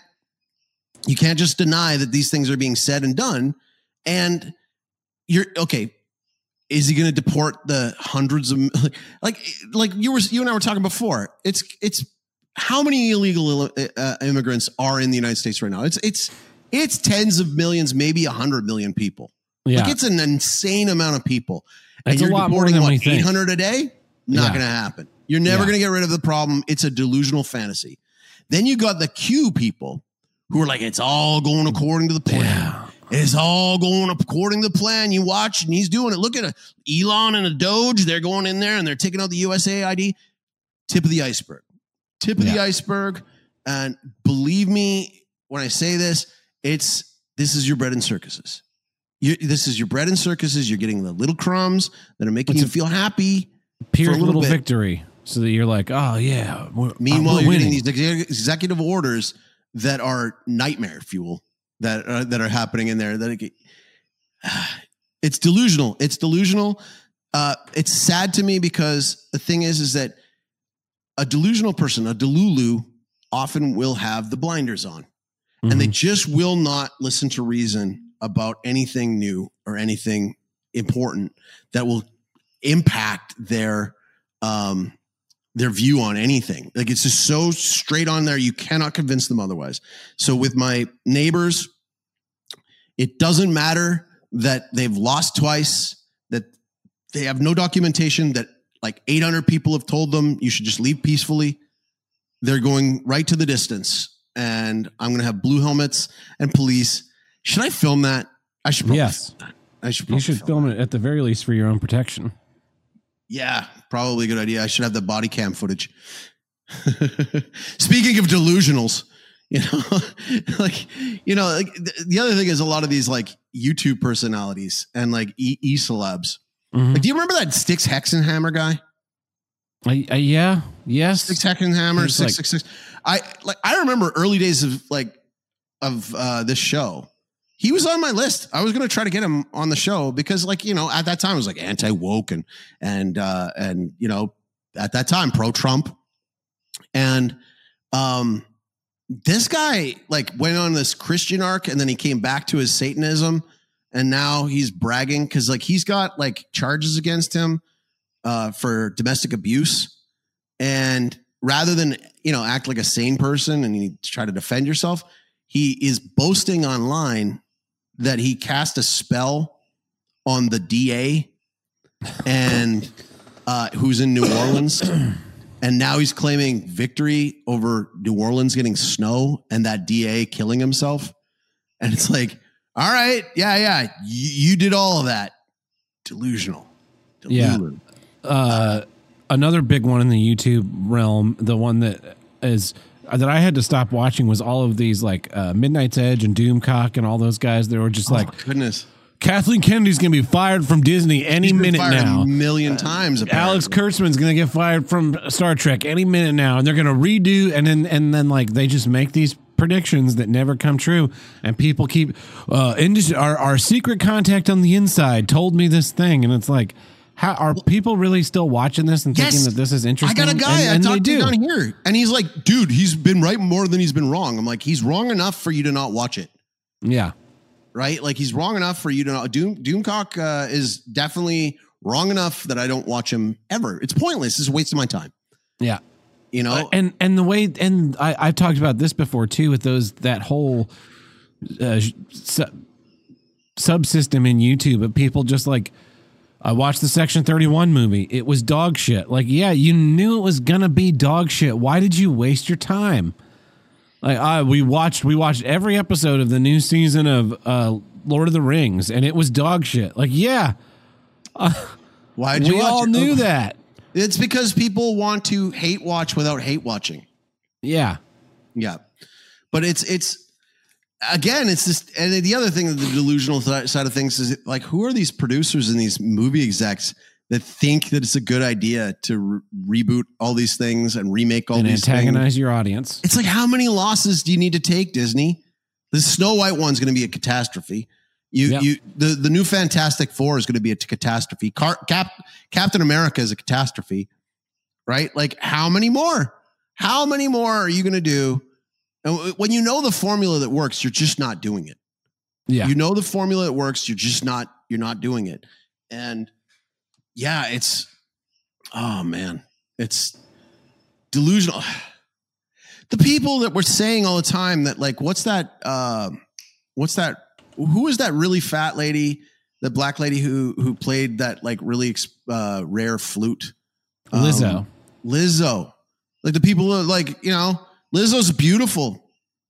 you can't just deny that these things are being said and done. And you're okay. Is he going to deport the hundreds of like, like you were, you and I were talking before? It's, it's how many illegal uh, immigrants are in the United States right now? It's, it's, it's tens of millions, maybe a hundred million people. Yeah. Like it's an insane amount of people. And it's you're a lot deporting more than what, eight hundred a day? Not yeah. going to happen. You're never yeah. going to get rid of the problem. It's a delusional fantasy. Then you got the Q people who are like, it's all going according to the plan. Yeah. It's all going according to the plan. You watch and he's doing it. Look at a, Elon and a Doge. They're going in there and they're taking out the U S A I D. Tip of the iceberg. Tip of yeah. the iceberg. And believe me, when I say this, it's this is your bread and circuses. You, this is your bread and circuses. You're getting the little crumbs that are making it's you feel happy. Pure little, little bit. victory. So that you're like, oh, yeah. We're, Meanwhile, we're you're winning. getting these executive orders that are nightmare fuel. That uh, that are happening in there. That it, uh, it's delusional. It's delusional. Uh, it's sad to me because the thing is, is that a delusional person, a delulu, often will have the blinders on, mm-hmm. and they just will not listen to reason about anything new or anything important that will impact their um, their view on anything. Like it's just so straight on there. You cannot convince them otherwise. So with my neighbors, it doesn't matter that they've lost twice, that they have no documentation, that like eight hundred people have told them you should just leave peacefully. They're going right to the distance, and I'm going to have blue helmets and police. Should I film that? I should probably yes. film that. I should you should film, film it at the very least for your own protection. Yeah, probably a good idea. I should have the body cam footage. Speaking of delusionals, you know, like, you know, like the, the other thing is a lot of these like YouTube personalities and like e, e celebs. Mm-hmm. Like, do you remember that Styx Hexenhammer guy? I, I, yeah. Yes. Styx Hexenhammer, six six six. I like. I remember early days of like of uh, this show. He was on my list. I was going to try to get him on the show because, like, you know, at that time it was like anti-woke and, and, uh, and, you know, at that time, pro-Trump. And, um, this guy like went on this Christian arc and then he came back to his Satanism and now he's bragging because like he's got like charges against him uh, for domestic abuse, and rather than you know act like a sane person and you try to defend yourself, he is boasting online that he cast a spell on the D A and uh, who's in New Orleans. And now he's claiming victory over New Orleans getting snow and that D A killing himself. And it's like, all right, yeah, yeah, you, you did all of that. Delusional. Delusional. Yeah. Uh, another big one in the YouTube realm, the one that is that I had to stop watching was all of these like uh, Midnight's Edge and Doomcock and all those guys. They were just Oh, like, goodness. Kathleen Kennedy's going to be fired from Disney any He's been minute fired now. A million times. Apparently. Alex Kurtzman's going to get fired from Star Trek any minute now, and they're going to redo and then and then like they just make these predictions that never come true, and people keep uh, industry, our our secret contact on the inside told me this thing, and it's like, how are people really still watching this and thinking Yes. that this is interesting? I got a guy and, and I talked they to do. down here, and he's like, "Dude, he's been right more than he's been wrong." I'm like, "He's wrong enough for you to not watch it." Yeah. Right? Like he's wrong enough for you to not. Doom Doomcock uh, is definitely wrong enough that I don't watch him ever. It's pointless. It's a waste of my time. Yeah. You know, Uh, and and the way and I, I've talked about this before too with those that whole uh, su- subsystem in YouTube of people just like, I watched the Section thirty-one movie. It was dog shit. Like, yeah, you knew it was gonna be dog shit. Why did you waste your time? Like, I we watched we watched every episode of the new season of uh, Lord of the Rings, and it was dog shit. Like, yeah, why did you we watch all it? knew that. It's because people want to hate watch without hate watching. Yeah, Yeah, but it's it's again, it's just and the other thing, the delusional th- side of things is like, who are these producers and these movie execs that think that it's a good idea to re- reboot all these things and remake all and these antagonize things? your audience. It's like, how many losses do you need to take, Disney? The Snow White one's going to be a catastrophe. You, Yep. you, the, the new Fantastic Four is going to be a t- catastrophe. Car- Cap, Captain America is a catastrophe, right? Like, how many more? How many more are you going to do? And when you know the formula that works, you're just not doing it. Yeah, You know the formula that works, you're just not, you're not doing it. And yeah, it's, oh man, it's delusional. The people that were saying all the time that like, what's that, uh, what's that, who is that really fat lady, the black lady who, who played that like really uh, rare flute? Um, Lizzo. Lizzo. Like the people are like, you know, Lizzo's beautiful.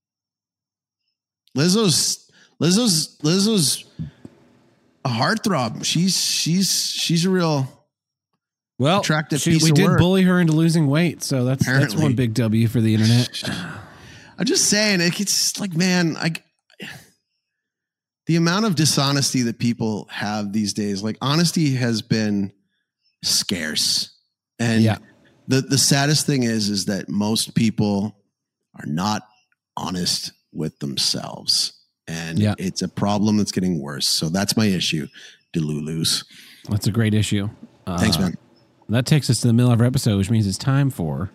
Lizzo's, Lizzo's, Lizzo's a heartthrob. She's, she's, she's a real Well, attractive she, piece we of did work. bully her into losing weight, so that's that's Apparently. one big W for the internet. I'm just saying, it- it's like, man, I, the amount of dishonesty that people have these days, like honesty has been scarce. And Yeah. the, the saddest thing is, is that most people are not honest with themselves. And Yeah. it's a problem that's getting worse. So that's my issue. Delulus. That's a great issue. Uh, Thanks, man. That takes us to the middle of our episode, which means it's time for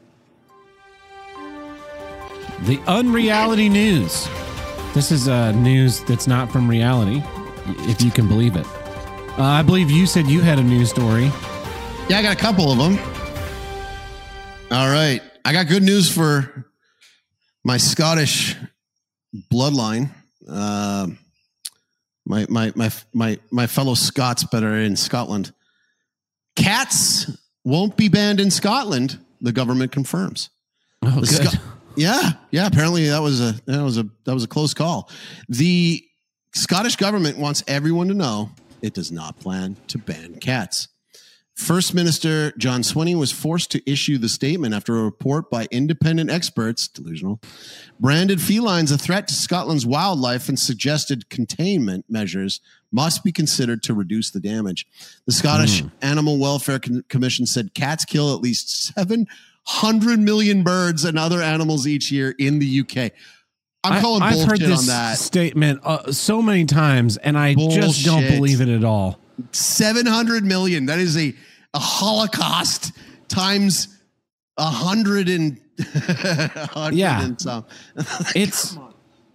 the unreality news. This is uh, news that's not from reality, if you can believe it. Uh, I believe you said you had a news story. Yeah, I got a couple of them. All right. I got good news for my Scottish bloodline. Uh, my, my, my, my, my fellow Scots that are in Scotland. Cats won't be banned in Scotland, the government confirms. Oh, The good. Sco- yeah, yeah. Apparently that was a that was a that was a close call. The Scottish government wants everyone to know it does not plan to ban cats. First Minister John Swinney was forced to issue the statement after a report by independent experts, delusional, branded felines a threat to Scotland's wildlife and suggested containment measures must be considered to reduce the damage. The Scottish Mm. Animal Welfare Con- Commission said cats kill at least seven hundred million birds and other animals each year in the U K. I'm calling I, I've bullshit heard this on that. statement uh, so many times, and I just don't Bullshit. believe it at all. seven hundred million. That is a, a Holocaust times a hundred and, a hundred Yeah. and some. It's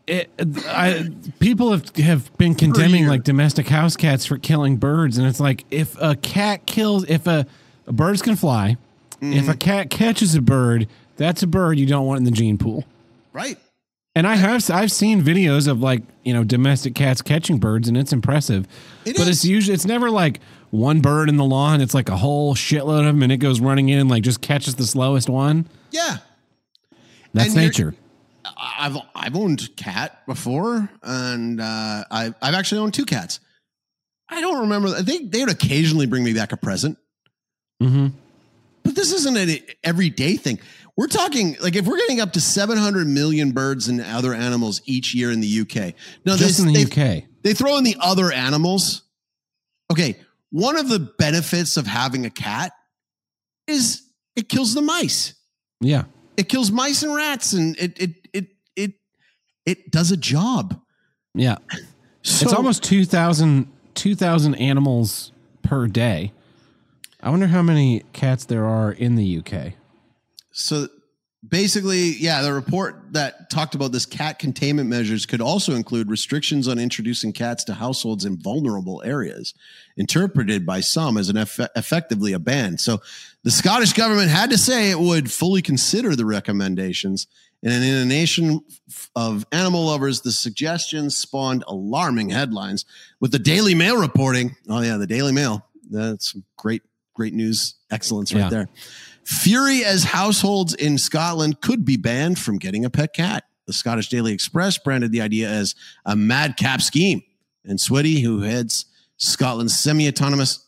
it, I, people have, have been condemning like domestic house cats for killing birds. And it's like, if a cat kills, if a, birds can fly, mm-hmm. if a cat catches a bird, that's a bird you don't want in the gene pool. Right. And I have, I've seen videos of like, you know, domestic cats catching birds, and it's impressive, it but is. it's usually, it's never like one bird in the lawn. It's like a whole shitload of them, and it goes running in and like just catches the slowest one. Yeah. That's and nature. I've, I've owned cat before, and uh, I've, I've actually owned two cats. I don't remember. I think they would occasionally bring me back a present. Mm-hmm. But this isn't an everyday thing. We're talking like if we're getting up to seven hundred million birds and other animals each year in the U K. No, just this, in the they, U K. They throw in the other animals. Okay, one of the benefits of having a cat is it kills the mice. Yeah. It kills mice and rats, and it it it it it does a job. Yeah. So, it's almost two thousand animals per day. I wonder how many cats there are in the U K. So basically, yeah, the report that talked about this cat containment measures could also include restrictions on introducing cats to households in vulnerable areas, interpreted by some as an eff- effectively a ban. So the Scottish government had to say it would fully consider the recommendations. And in a nation of animal lovers, the suggestions spawned alarming headlines, with the Daily Mail reporting. Oh, yeah, the Daily Mail. That's great, great news. Excellence right yeah. there. Fury as households in Scotland could be banned from getting a pet cat. The Scottish Daily Express branded the idea as a madcap scheme. And Sweaty, who heads Scotland's semi-autonomous,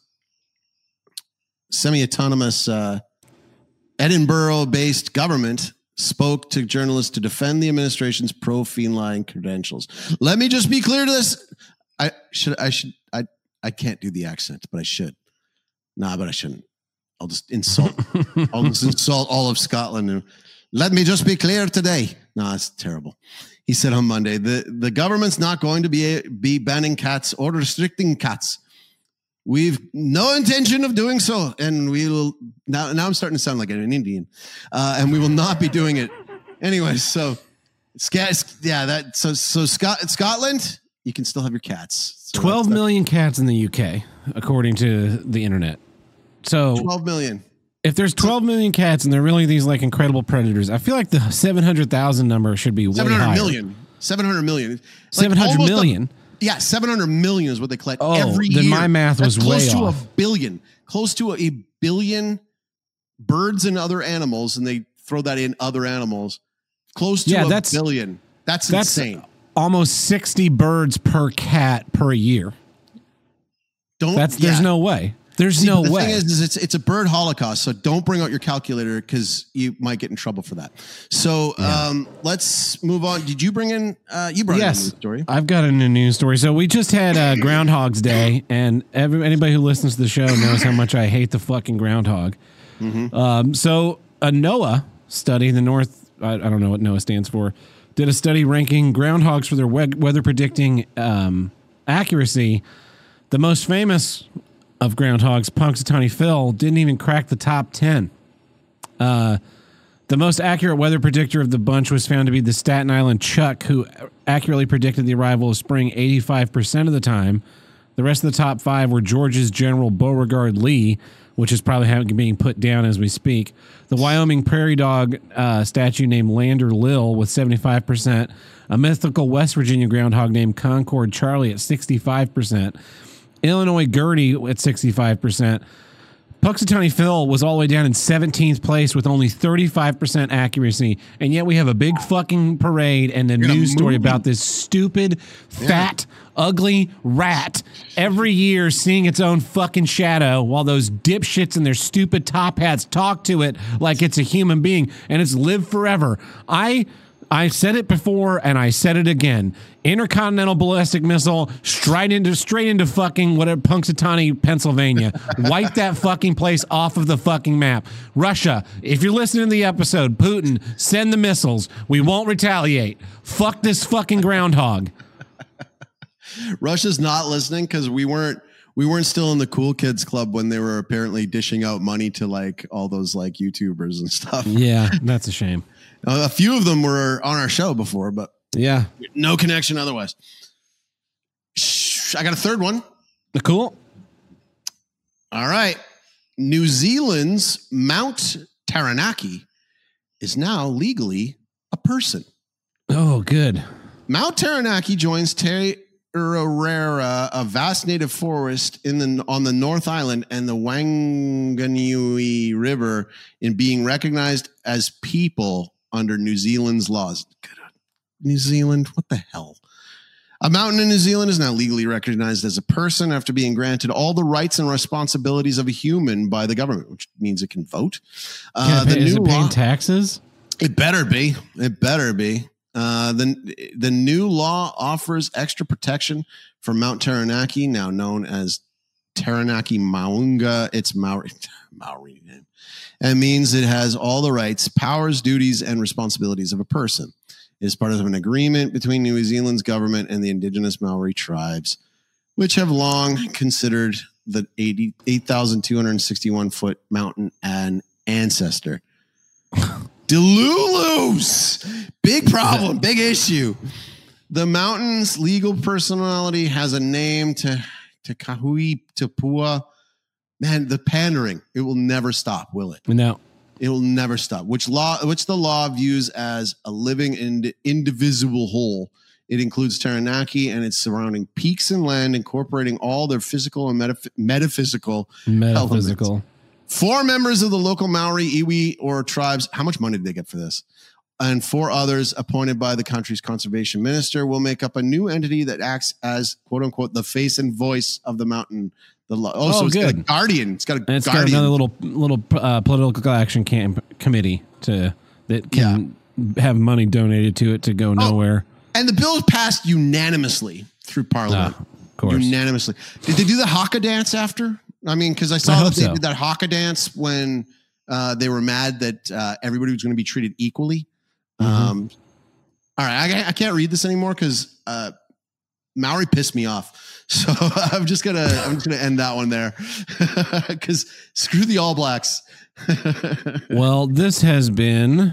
semi-autonomous uh, Edinburgh-based government, spoke to journalists to defend the administration's pro-feline credentials. Let me just be clear to this. I should, I should, I, I can't do the accent, but I should. Nah, but I shouldn't. I'll just insult. I'll just insult all of Scotland. Let me just be clear today. No, it's terrible. He said on Monday, the, the government's not going to be, be banning cats or restricting cats. We've no intention of doing so. And we will now, now I'm starting to sound like an Indian uh, and we will not be doing it anyway. So yeah, that, so, so Scot- Scotland, you can still have your cats. So twelve million cats in the U K, according to the internet. So twelve million. If there's twelve million cats and they're really these like incredible predators, I feel like the seven hundred thousand number should be way higher. seven hundred million. seven hundred million. Like seven hundred million. A, yeah, seven hundred million is what they collect oh, every then year. My math was That's way close off. to a billion. Close to a billion birds and other animals, and they throw that in other animals. Close to yeah, a that's, billion. That's, that's insane. Almost sixty birds per cat per year. Don't. That's there's yeah. no way. There's See, no the way. The thing is, is it's it's a bird holocaust. So don't bring out your calculator because you might get in trouble for that. So yeah. um, let's move on. Did you bring in? Uh, you brought yes, in a news story. I've got a new news story. So we just had uh, Groundhog's Day, and every, anybody who listens to the show knows how much I hate the fucking groundhog. Mm-hmm. Um, so a NOAA study, the North, I, I don't know what NOAA stands for, did a study ranking groundhogs for their we- weather predicting um, accuracy. The most famous of groundhogs, Punxsutawney Phil, didn't even crack the top ten. Uh, the most accurate weather predictor of the bunch was found to be the Staten Island Chuck, who accurately predicted the arrival of spring eighty-five percent of the time. The rest of the top five were Georgia's General Beauregard Lee, which is probably being put down as we speak. The Wyoming prairie dog uh, statue named Lander Lil with seventy-five percent. A mythical West Virginia groundhog named Concord Charlie at sixty-five percent. Illinois Gertie at sixty-five percent. Punxsutawney Phil was all the way down in seventeenth place with only thirty-five percent accuracy. And yet we have a big fucking parade and a You're news story about this stupid, fat, yeah. ugly rat every year seeing its own fucking shadow while those dipshits in their stupid top hats talk to it like it's a human being and it's lived forever. I... I said it before and I said it again. Intercontinental ballistic missile straight into straight into fucking whatever Punxsutawney, Pennsylvania. Wipe that fucking place off of the fucking map. Russia, if you're listening to the episode, Putin, send the missiles. We won't retaliate. Fuck this fucking groundhog. Russia's not listening because we weren't we weren't still in the cool kids club when they were apparently dishing out money to like all those like YouTubers and stuff. Yeah, that's a shame. Uh, a few of them were on our show before, but Yeah. No connection otherwise. Shh, I got a third one. Cool. All right. New Zealand's Mount Taranaki is now legally a person. Oh, good. Mount Taranaki joins Tararara, a vast native forest in the on the North Island and the Wanganui River, in being recognized as people under New Zealand's laws. New Zealand, what the hell? A mountain in New Zealand is now legally recognized as a person after being granted all the rights and responsibilities of a human by the government, which means it can vote. Uh, pay, the is new it paying law, taxes? It better be. It better be. Uh, the, the new law offers extra protection for Mount Taranaki, now known as Taranaki Maunga. It's Maori, Maori name. And means it has all the rights, powers, duties, and responsibilities of a person. It is part of an agreement between New Zealand's government and the indigenous Maori tribes, which have long considered the eight thousand two hundred sixty-one foot mountain an ancestor. Delulus! Big problem, big issue. The mountain's legal personality has a name to, to Kahui Tapua. Man, the pandering, it will never stop, will it? No. It will never stop. Which law? Which the law views as a living and indivisible whole. It includes Taranaki and its surrounding peaks and land, incorporating all their physical and metaph- metaphysical metaphysical. Elements. Four members of the local Maori, Iwi, or tribes. How much money did they get for this? And four others appointed by the country's conservation minister will make up a new entity that acts as "quote unquote" the face and voice of the mountain. The lo- oh, oh, so it's good. Got a guardian. It's got a and it's guardian. got another little little uh, political action camp committee to that can yeah. have money donated to it to go nowhere. Oh, and the bill passed unanimously through Parliament. Ah, of course, unanimously. Did they do the haka dance after? I mean, because I saw I that they so. did that haka dance when uh, they were mad that uh, everybody was going to be treated equally. Mm-hmm. Um, all right, I, I can't read this anymore because uh, Maori pissed me off. So I'm just gonna I'm just gonna end that one there because screw the All Blacks. Well, this has been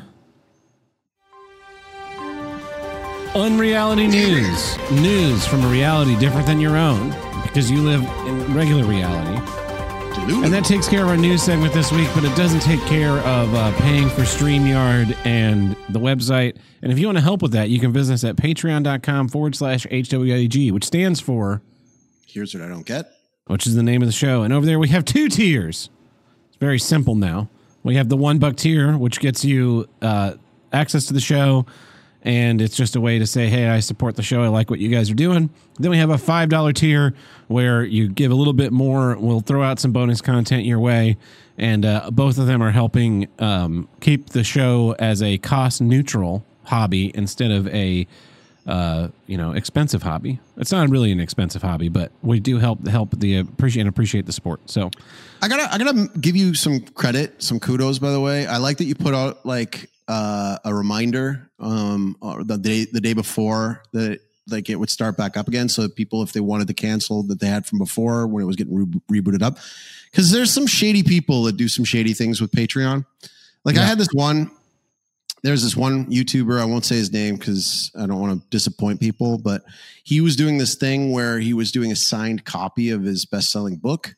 Unreality News. News from a reality different than your own because you live in regular reality. And that takes care of our news segment this week, but it doesn't take care of uh, paying for StreamYard and the website. And if you want to help with that, you can visit us at patreon.com forward slash HWIG, which stands for Here's What I Don't Get, which is the name of the show. And over there we have two tiers. It's very simple now. We have the one buck tier, which gets you uh, access to the show. And it's just a way to say, hey, I support the show. I like what you guys are doing. Then we have a five dollar tier where you give a little bit more. We'll throw out some bonus content your way. And uh, both of them are helping um, keep the show as a cost neutral hobby instead of a, uh, you know, expensive hobby. It's not really an expensive hobby, but we do help help the appreciate and appreciate the sport. So I gotta I gotta give you some credit, some kudos, by the way. I like that you put out like uh, a reminder um, or the day the day before that like it would start back up again, so that people, if they wanted to cancel that they had from before when it was getting re- rebooted up, because there's some shady people that do some shady things with Patreon. Like yeah. I had this one. There's this one YouTuber, I won't say his name because I don't want to disappoint people, but he was doing this thing where he was doing a signed copy of his best-selling book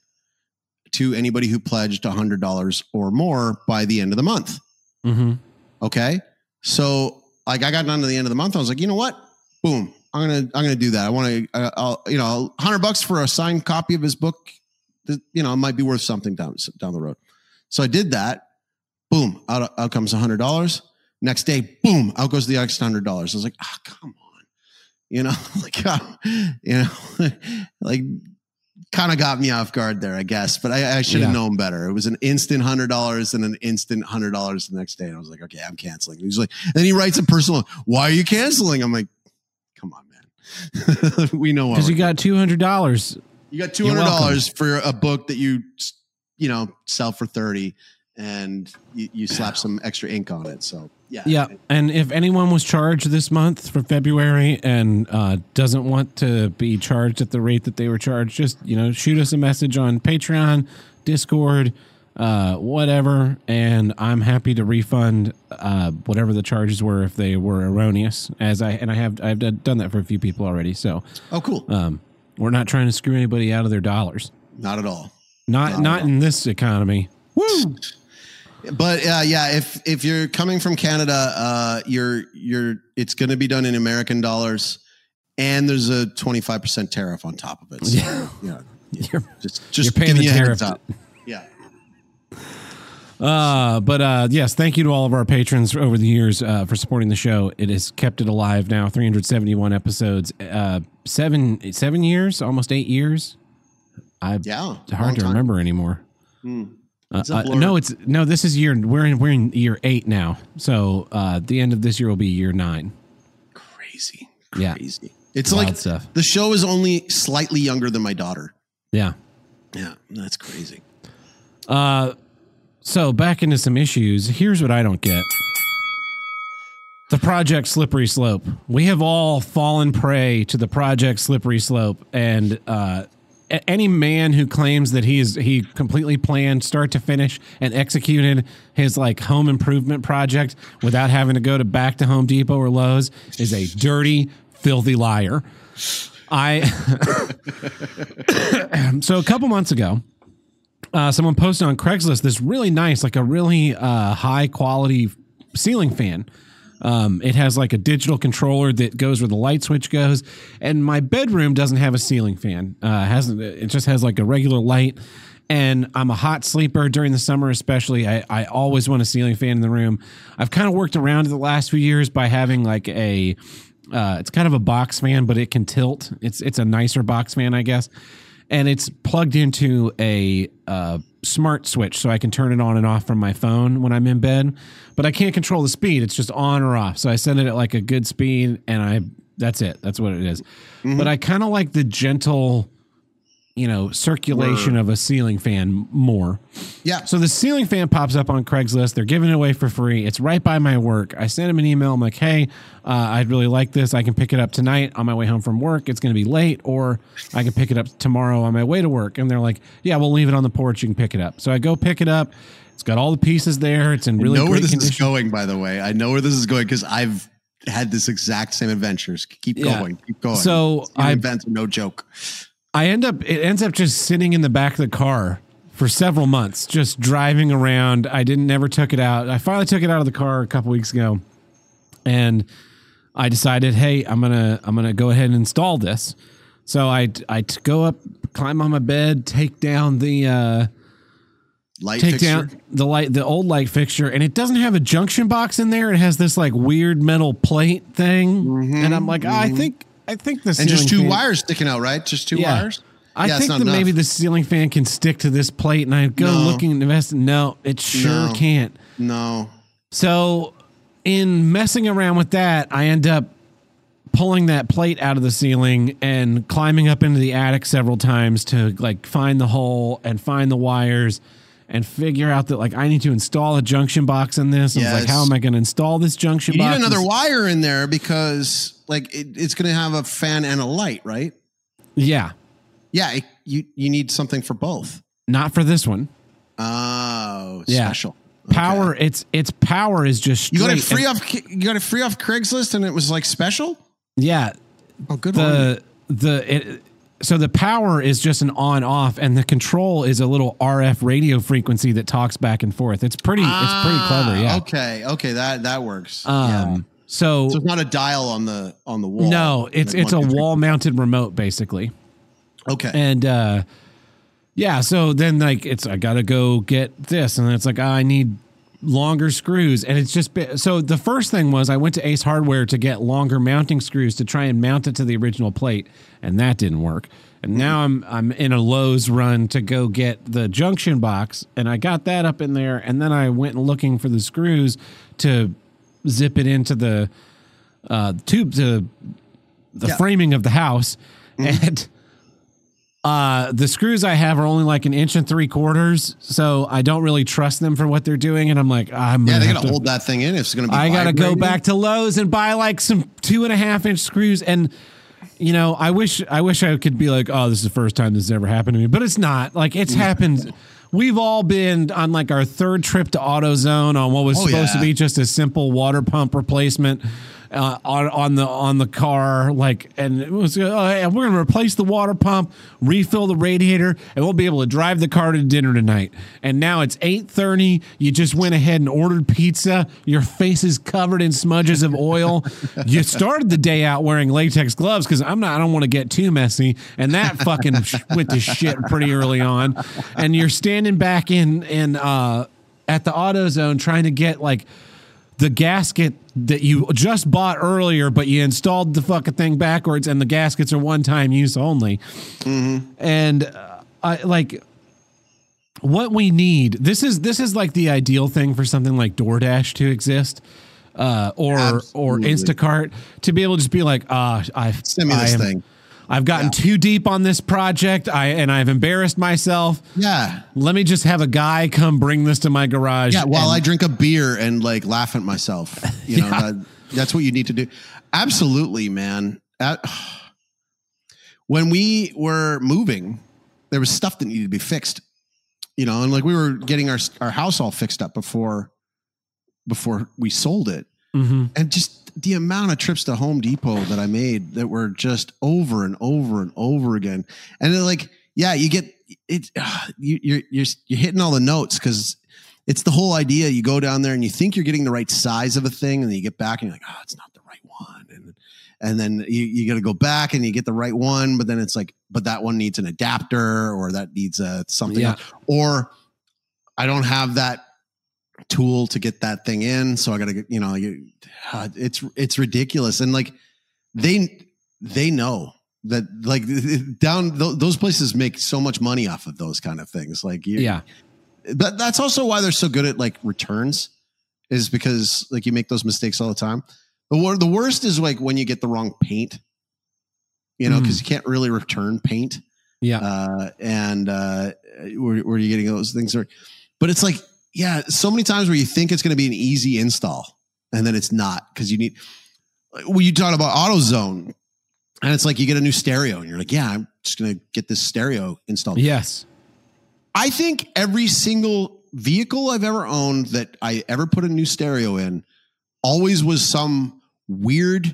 to anybody who pledged one hundred dollars or more by the end of the month. Mm-hmm. Okay. So like I got down to the end of the month. I was like, you know what? Boom. I'm going to, I'm going to do that. I want to, uh, I'll, you know, a hundred bucks for a signed copy of his book, that, you know, it might be worth something down, down the road. So I did that. Boom. Out, out comes a hundred dollars. Next day, boom, out goes the extra hundred dollars. I was like, oh, come on. You know, like, uh, you know, like kind of got me off guard there, I guess, but I, I should have yeah. known better. It was an instant hundred dollars and an instant hundred dollars the next day. And I was like, okay, I'm canceling. And he's like, and then he writes a personal, why are you canceling? I'm like, come on, man. We know because you got two hundred dollars. You got two hundred dollars for a book that you, you know, sell for thirty and you, you slap some extra ink on it. So yeah. Yeah. And if anyone was charged this month for February and uh, doesn't want to be charged at the rate that they were charged, just, you know, shoot us a message on Patreon, Discord, uh, whatever. And I'm happy to refund uh, whatever the charges were if they were erroneous. As I and I have I've done that for a few people already. So oh, cool. Um, we're not trying to screw anybody out of their dollars. Not at all. Not not, not in this economy. Woo. But uh, yeah, if if you're coming from Canada, uh, you're you're it's going to be done in American dollars, and there's a twenty-five percent tariff on top of it. So, yeah, yeah. You're just just you're paying the you a tariff. heads up. Yeah. Uh, but uh, yes, thank you to all of our patrons over the years uh, for supporting the show. It has kept it alive now. three hundred seventy-one episodes, uh, seven seven years, almost eight years. I yeah, it's hard to time. remember anymore. Hmm. Uh, uh, no, it's no. This is year. We're in. We're in year eight now. So uh, the end of this year will be year nine. Crazy, crazy. Yeah. It's Wild like stuff. The show is only slightly younger than my daughter. Yeah, yeah, that's crazy. Uh, so back into some issues. Here's what I don't get: the Project Slippery Slope. We have all fallen prey to the Project Slippery Slope, and uh. Any man who claims that he is he completely planned start to finish and executed his like home improvement project without having to go to back to Home Depot or Lowe's is a dirty, filthy liar. I so a couple months ago, uh, someone posted on Craigslist this really nice, like a really uh, high quality ceiling fan. Um, it has like a digital controller that goes where the light switch goes, and my bedroom doesn't have a ceiling fan. Uh, hasn't it just has like a regular light, and I'm a hot sleeper during the summer, especially. I, I always want a ceiling fan in the room. I've kind of worked around it the last few years by having like a, uh, it's kind of a box fan, but it can tilt. It's it's a nicer box fan, I guess, and it's plugged into a uh, smart switch, so I can turn it on and off from my phone when I'm in bed. But I can't control the speed; it's just on or off. So I set it at like a good speed, and I that's it. That's what it is. Mm-hmm. But I kind of like the gentle, you know, circulation Word. of a ceiling fan more. Yeah. So the ceiling fan pops up on Craigslist. They're giving it away for free. It's right by my work. I sent them an email. I'm like, hey, uh, I'd really like this. I can pick it up tonight on my way home from work. It's going to be late, or I can pick it up tomorrow on my way to work. And they're like, yeah, we'll leave it on the porch. You can pick it up. So I go pick it up. It's got all the pieces there. It's in really I know great where this condition. is going, by the way. I know where this is going because I've had this exact same adventures. Keep Yeah. going. Keep going. So I events are no joke. I end up, it ends up just sitting in the back of the car for several months, just driving around. I didn't never took it out. I finally took it out of the car a couple weeks ago, and I decided, hey, I'm gonna I'm gonna go ahead and install this. So I I t- go up, climb on my bed, take down the uh, light take fixture. down the light, the old light fixture, and it doesn't have a junction box in there. It has this like weird metal plate thing, mm-hmm, and I'm like, mm-hmm. oh, I think. I think the and just two fan, wires sticking out, right? Just two yeah. wires. I yeah, think that enough. maybe the ceiling fan can stick to this plate, and I go No. looking and invest. No, it sure No. can't. No. So, in messing around with that, I end up pulling that plate out of the ceiling and climbing up into the attic several times to like find the hole and find the wires and figure out that like I need to install a junction box in this. I was like, Yes. how am I going to install this junction You box? need another wire in there because like it, it's going to have a fan and a light, right? Yeah, Yeah. It, you you need something for both. not for this one. Oh, Yeah. special. Okay. Power. It's it's power is just You got it straight free and- off. You got it free off Craigslist, and it was like special. Yeah. Oh, good one. The the it, so the power is just an on off, and the control is a little R F radio frequency that talks back and forth. It's pretty. it's pretty clever. Yeah. Okay. Okay. That that works. Um. yeah. So, So it's not a dial on the on the wall. no, it's Like it's a one, two, three. wall mounted remote basically, Okay. and uh, yeah. So then like it's I gotta go get this, and then it's like I need longer screws, and it's just been, so the first thing was I went to Ace Hardware to get longer mounting screws to try and mount it to the original plate, and that didn't work. And now I'm I'm in a Lowe's run to go get the junction box, and I got that up in there, and then I went looking for the screws to zip it into the uh, tube to the Yeah. framing of the house, and uh, the screws I have are only like an inch and three quarters, so I don't really trust them for what they're doing. And I'm like, I'm yeah, gonna they have got to to hold that thing in. If it's going to be. I gotta go vibrating. back to Lowe's and buy like some two and a half inch screws. And you know, I wish I wish I could be like, oh, this is the first time this has ever happened to me, but it's not. Like it's happened we've all been on like our third trip to AutoZone on what was Oh, supposed yeah. to be just a simple water pump replacement. Uh, on, on the on the car, like, and it was, uh, hey, we're going to replace the water pump, refill the radiator, and we'll be able to drive the car to dinner tonight. And now it's eight thirty. You just went ahead and ordered pizza. Your face is covered in smudges of oil. You started the day out wearing latex gloves because I'm not. I don't want to get too messy, and that fucking went to shit pretty early on. And you're standing back in in uh, at the AutoZone trying to get like the gasket that you just bought earlier, but you installed the fucking thing backwards, and the gaskets are one-time use only. Mm-hmm. And uh, I like what we need. This is this is like the ideal thing for something like DoorDash to exist, uh, or Absolutely. or Instacart to be able to just be like, ah, uh, I've Send me this I am, thing. I've gotten Yeah. too deep on this project, I and I've embarrassed myself. Yeah. Let me just have a guy come bring this to my garage. Yeah, while and- I drink a beer and like laugh at myself. You know, Yeah. that, that's what you need to do. Absolutely, man. At, when we were moving, there was stuff that needed to be fixed. You know, and like we were getting our our house all fixed up before before we sold it. Mhm. And just the amount of trips to Home Depot that I made that were just over and over and over again. And then like, yeah, you get it. Uh, you, you're, you're, you're hitting all the notes because it's the whole idea. You go down there and you think you're getting the right size of a thing. And then you get back and you're like, oh, it's not the right one. And, and then you, you got to go back and you get the right one. But then it's like, but that one needs an adapter or that needs a something Yeah. else. Or I don't have that tool to get that thing in, so I gotta get, you know, you, uh, it's it's ridiculous. And like they they know that like down th- those places make so much money off of those kind of things. Like you, Yeah. but that's also why they're so good at like returns, is because like you make those mistakes all the time. The wor- the worst is like when you get the wrong paint, you know, because Mm. you can't really return paint. Yeah. Uh, and uh, where, where are you getting those things? Are, but it's like, yeah, so many times where you think it's going to be an easy install and then it's not, because you need, when you talk about AutoZone and it's like you get a new stereo and you're like, yeah, I'm just going to get this stereo installed. Yes. I think every single vehicle I've ever owned that I ever put a new stereo in always was some weird,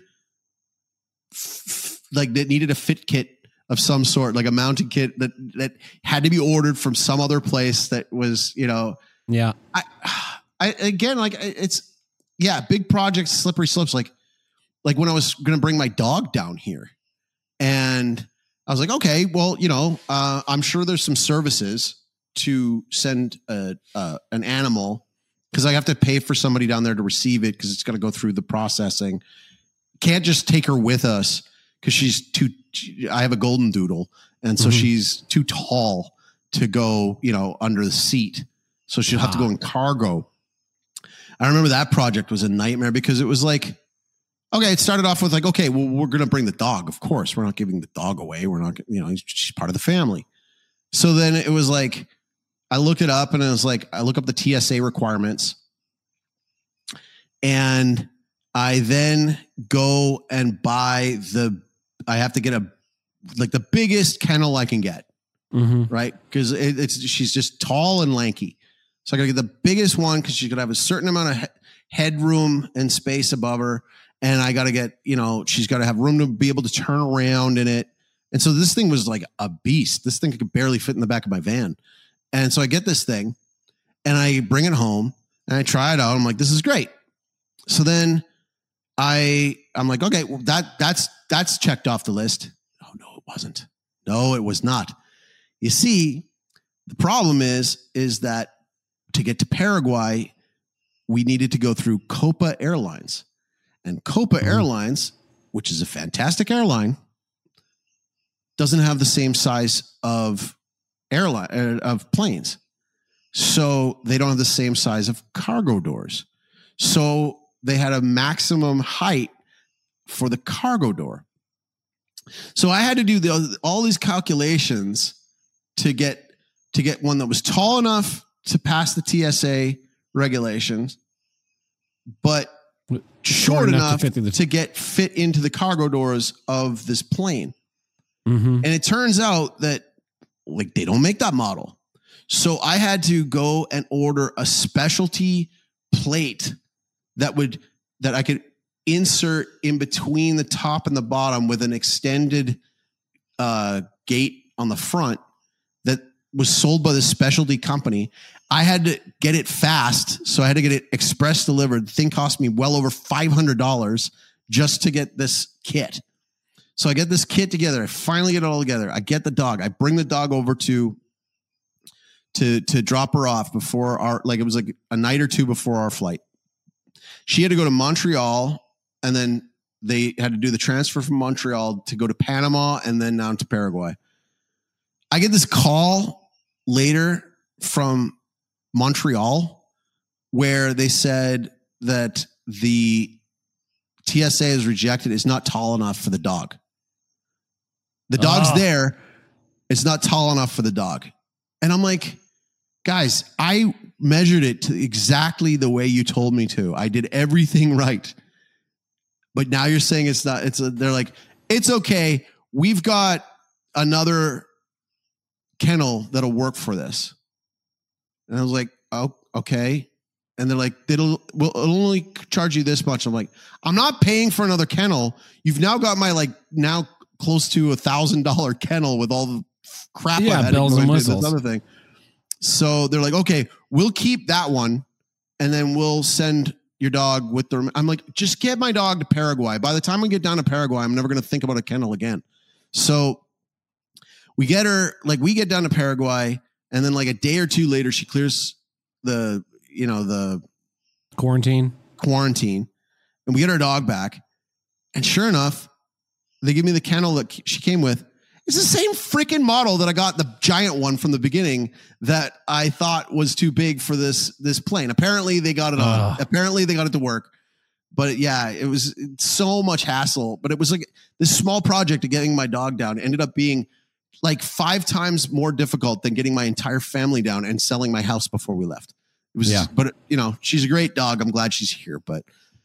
f- like that needed a fit kit of some sort, like a mounting kit that, that had to be ordered from some other place that was, you know, Yeah. I, I, again, like it's, yeah, big projects, slippery slopes. Like, like when I was going to bring my dog down here and I was like, okay, well, you know, uh, I'm sure there's some services to send a, uh, an animal, because I have to pay for somebody down there to receive it, because it's got to go through the processing. Can't just take her with us because she's too, I have a golden doodle. And so Mhm. she's too tall to go, you know, under the seat. So she'll have to go in cargo. I remember that project was a nightmare because it was like, okay, it started off with like, okay, well, we're going to bring the dog. Of course, we're not giving the dog away. We're not, you know, she's part of the family. So then it was like, I looked it up and it was like, I look up the T S A requirements and I then go and buy the, I have to get a, like the biggest kennel I can get. Mm-hmm. Right. Cause it, it's, she's just tall and lanky. So I gotta get the biggest one because she's gonna have a certain amount of he- headroom and space above her. And I gotta get, you know, she's gotta have room to be able to turn around in it. And so this thing was like a beast. This thing could barely fit in the back of my van. And so I get this thing and I bring it home and I try it out. I'm like, this is great. So then I, I'm like, okay, well that that's, that's checked off the list. Oh no, it wasn't. No, it was not. You see, the problem is, is that to get to Paraguay, we needed to go through Copa Airlines. And Copa mm-hmm. Airlines, which is a fantastic airline, doesn't have the same size of airline uh, of planes. So they don't have the same size of cargo doors. So they had a maximum height for the cargo door. So I had to do the, all these calculations to get to get one that was tall enough to pass the T S A regulations, but short enough, enough to, the- to get fit into the cargo doors of this plane. Mm-hmm. And it turns out that like they don't make that model. So I had to go and order a specialty plate that would that I could insert in between the top and the bottom with an extended uh, gate on the front that was sold by this specialty company. I had to get it fast, so I had to get it express delivered. The thing cost me well over five hundred dollars just to get this kit. So I get this kit together. I finally get it all together. I get the dog. I bring the dog over to to to drop her off before our, like it was like a night or two before our flight. She had to go to Montreal, and then they had to do the transfer from Montreal to go to Panama and then down to Paraguay. I get this call later from Montreal where they said that the T S A is rejected. It's not tall enough for the dog. The dog's oh. there. It's not tall enough for the dog. And I'm like, guys, I measured it to exactly the way you told me to. I did everything right. But now you're saying it's not, it's a, they're like, it's okay. We've got another kennel that'll work for this. And I was like, oh, okay. And they're like, it'll, we'll it'll only charge you this much. I'm like, I'm not paying for another kennel. You've now got my like now close to a thousand dollar kennel with all the crap. Yeah, I had bells and whistles. This other thing. So they're like, okay, we'll keep that one, and then we'll send your dog with the. I'm like, just get my dog to Paraguay. By the time we get down to Paraguay, I'm never going to think about a kennel again. So we get her, like we get down to Paraguay, and then like a day or two later, she clears the, you know, the quarantine, quarantine, and we get our dog back. And sure enough, they give me the kennel that she came with. It's the same freaking model that I got, the giant one from the beginning that I thought was too big for this, this plane. Apparently they got it on. Uh. Apparently they got it to work. But yeah, it was so much hassle. But it was like this small project of getting my dog down ended up being like five times more difficult than getting my entire family down and selling my house before we left. It was, yeah. But you know, she's a great dog. I'm glad she's here. But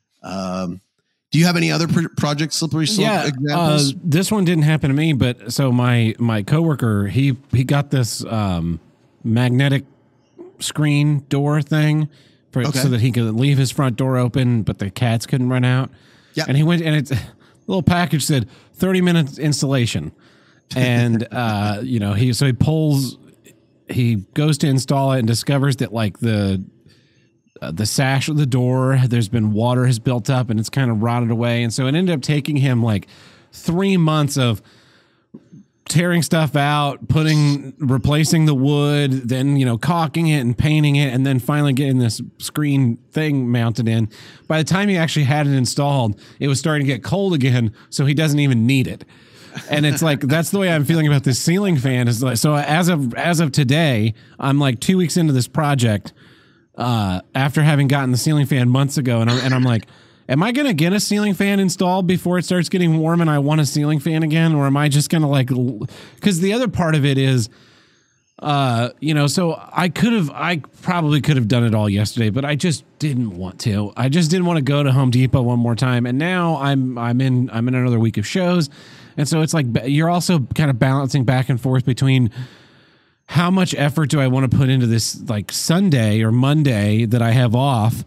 um, do you have any other pro- project slippery slope yeah, examples? Uh, this one didn't happen to me, but so my my coworker, he he got this um, magnetic screen door thing for okay. so that he could leave his front door open, but the cats couldn't run out. Yeah, and he went and it's a little package said thirty minutes installation, and uh, you know he so he pulls. He goes to install it and discovers that like the uh, the sash of the door, there's been water has built up and it's kind of rotted away. And so it ended up taking him like three months of tearing stuff out, putting, replacing the wood, then, you know, caulking it and painting it, and then finally getting this screen thing mounted in. By the time he actually had it installed, it was starting to get cold again. So he doesn't even need it. And it's like, that's the way I'm feeling about this ceiling fan is like, so as of, as of today, I'm like two weeks into this project, uh, after having gotten the ceiling fan months ago. And I'm, and I'm like, am I going to get a ceiling fan installed before it starts getting warm and I want a ceiling fan again? Or am I just going to like, cause the other part of it is, uh, you know, so I could have, I probably could have done it all yesterday, but I just didn't want to. I just didn't want to go to Home Depot one more time. And now I'm, I'm in, I'm in another week of shows. And so it's like you're also kind of balancing back and forth between how much effort do I want to put into this like Sunday or Monday that I have off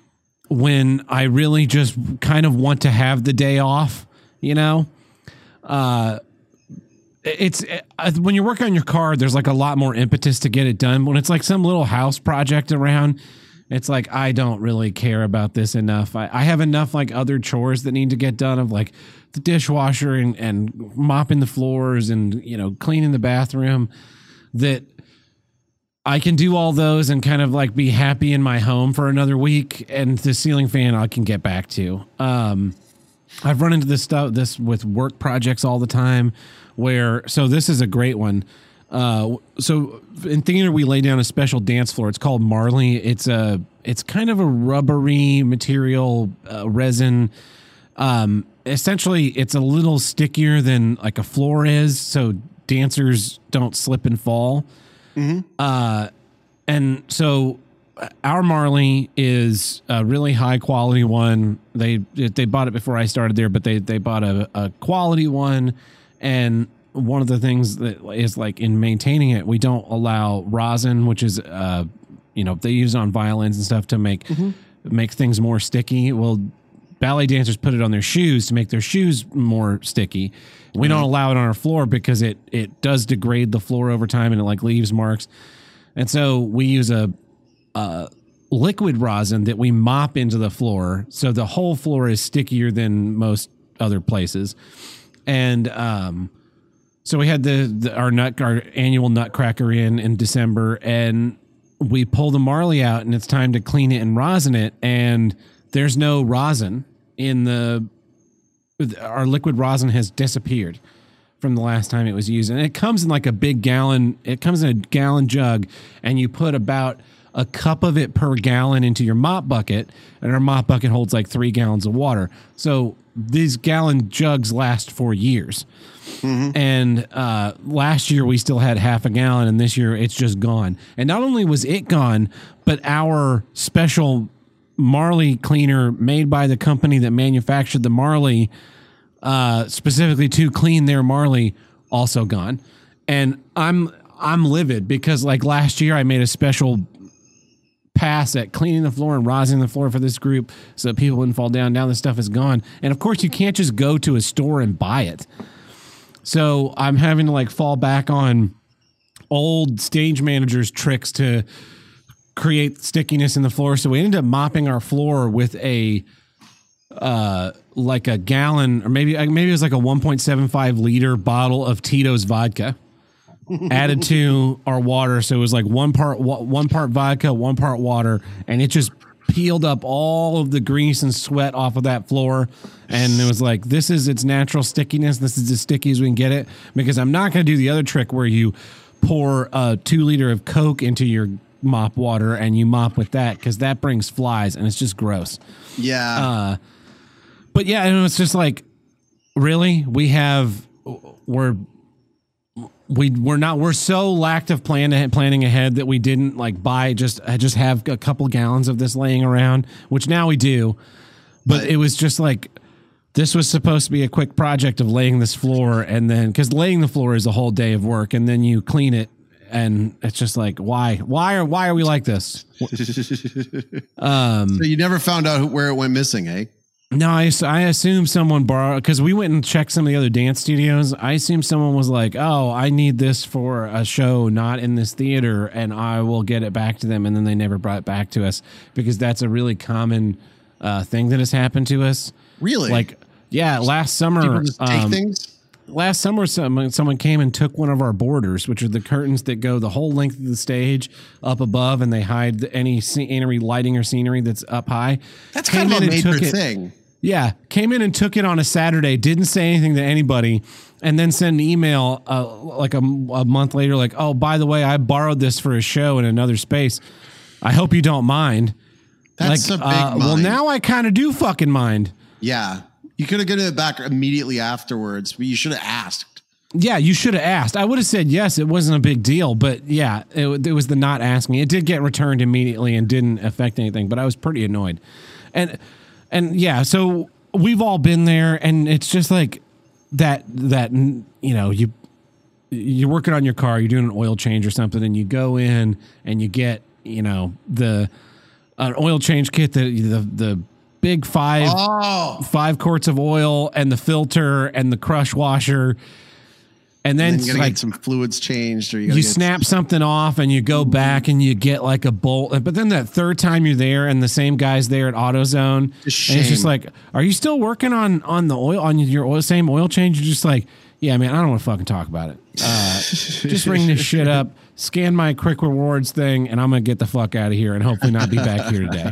when I really just kind of want to have the day off, you know? Uh, it's uh, when you're working on your car, there's like a lot more impetus to get it done. When it's like some little house project around, it's like, I don't really care about this enough. I, I have enough like other chores that need to get done of like the dishwasher and, and mopping the floors and, you know, cleaning the bathroom that I can do all those and kind of like be happy in my home for another week. And the ceiling fan I can get back to. Um, I've run into this stuff, this with work projects all the time where, so this is a great one. Uh, so in theater, we lay down a special dance floor. It's called Marley. It's a, it's kind of a rubbery material, uh, resin. Um, essentially it's a little stickier than like a floor is. So dancers don't slip and fall. Mm-hmm. Uh, and so our Marley is a really high quality one. They, they bought it before I started there, but they, they bought a, a quality one, and one of the things that is like in maintaining it, we don't allow rosin, which is, uh, you know, they use it on violins and stuff to make, mm-hmm. make things more sticky. Well, ballet dancers put it on their shoes to make their shoes more sticky. We mm-hmm. don't allow it on our floor because it, it does degrade the floor over time and it like leaves marks. And so we use a, uh, liquid rosin that we mop into the floor. So the whole floor is stickier than most other places. And, um, so we had the, the our nut, our annual Nutcracker in, in December, and we pull the Marley out and it's time to clean it and rosin it. And there's no rosin in the, our liquid rosin has disappeared from the last time it was used. And it comes in like a big gallon, it comes in a gallon jug, and you put about a cup of it per gallon into your mop bucket, and our mop bucket holds like three gallons of water. So these gallon jugs last for years. Mm-hmm. And uh, last year we still had half a gallon, and this year it's just gone. And not only was it gone, but our special Marley cleaner made by the company that manufactured the Marley, uh, specifically to clean their Marley, also gone. And I'm I'm livid because like last year I made a special pass at cleaning the floor and rosining the floor for this group so that people wouldn't fall down. Now the stuff is gone. And of course you can't just go to a store and buy it. So I'm having to like fall back on old stage managers' tricks to create stickiness in the floor. So we ended up mopping our floor with a, uh, like a gallon, or maybe, maybe it was like a one point seven five liter bottle of Tito's vodka added to our water. So it was like one part, one part vodka, one part water, and it just peeled up all of the grease and sweat off of that floor. And it was like, this is its natural stickiness. This is as sticky as we can get it, because I'm not going to do the other trick where you pour a two liter of Coke into your mop water and you mop with that, because that brings flies and it's just gross. Yeah. Uh, but yeah, and it's just like, really, we have, we're, we we're not we're so lack of plan planning ahead that we didn't like buy just just have a couple gallons of this laying around, which now we do. But it was just like, this was supposed to be a quick project of laying this floor, and then because laying the floor is a whole day of work, and then you clean it, and it's just like, why why are why are we like this? um, so you never found out where it went missing, eh? No, I, I assume someone borrowed, because we went and checked some of the other dance studios. I assume someone was like, oh, I need this for a show not in this theater, and I will get it back to them. And then they never brought it back to us, because that's a really common uh, thing that has happened to us. Really? Like, yeah, last summer. People just take um, things? Last summer, someone, someone came and took one of our borders, which are the curtains that go the whole length of the stage up above, and they hide any scenery, lighting or scenery that's up high. That's kind of a major thing. Yeah, came in and took it on a Saturday, didn't say anything to anybody, and then sent an email uh, like a, a month later, like, oh, by the way, I borrowed this for a show in another space. I hope you don't mind. That's like, a big uh, mind. Well, now I kind of do fucking mind. Yeah. You could have gotten it back immediately afterwards, but you should have asked. Yeah, you should have asked. I would have said yes. It wasn't a big deal, but yeah, it, it was the not asking. It did get returned immediately and didn't affect anything, but I was pretty annoyed. And... And yeah, so we've all been there, and it's just like that, that, you know, you, you're working on your car, you're doing an oil change or something, and you go in and you get, you know, the, an oil change kit, the, the, the big five, oh. five quarts of oil and the filter and the crush washer. And then, and then you gotta like, get some fluids changed, or you, you get snap some, something off and you go back and you get like a bolt. But then that third time you're there and the same guy's there at AutoZone, and it's just like, are you still working on on the oil on your oil, same oil change? You're just like, yeah, man, I don't want to fucking talk about it. Uh, just ring this shit up, scan my quick rewards thing, and I'm gonna get the fuck out of here and hopefully not be back here today.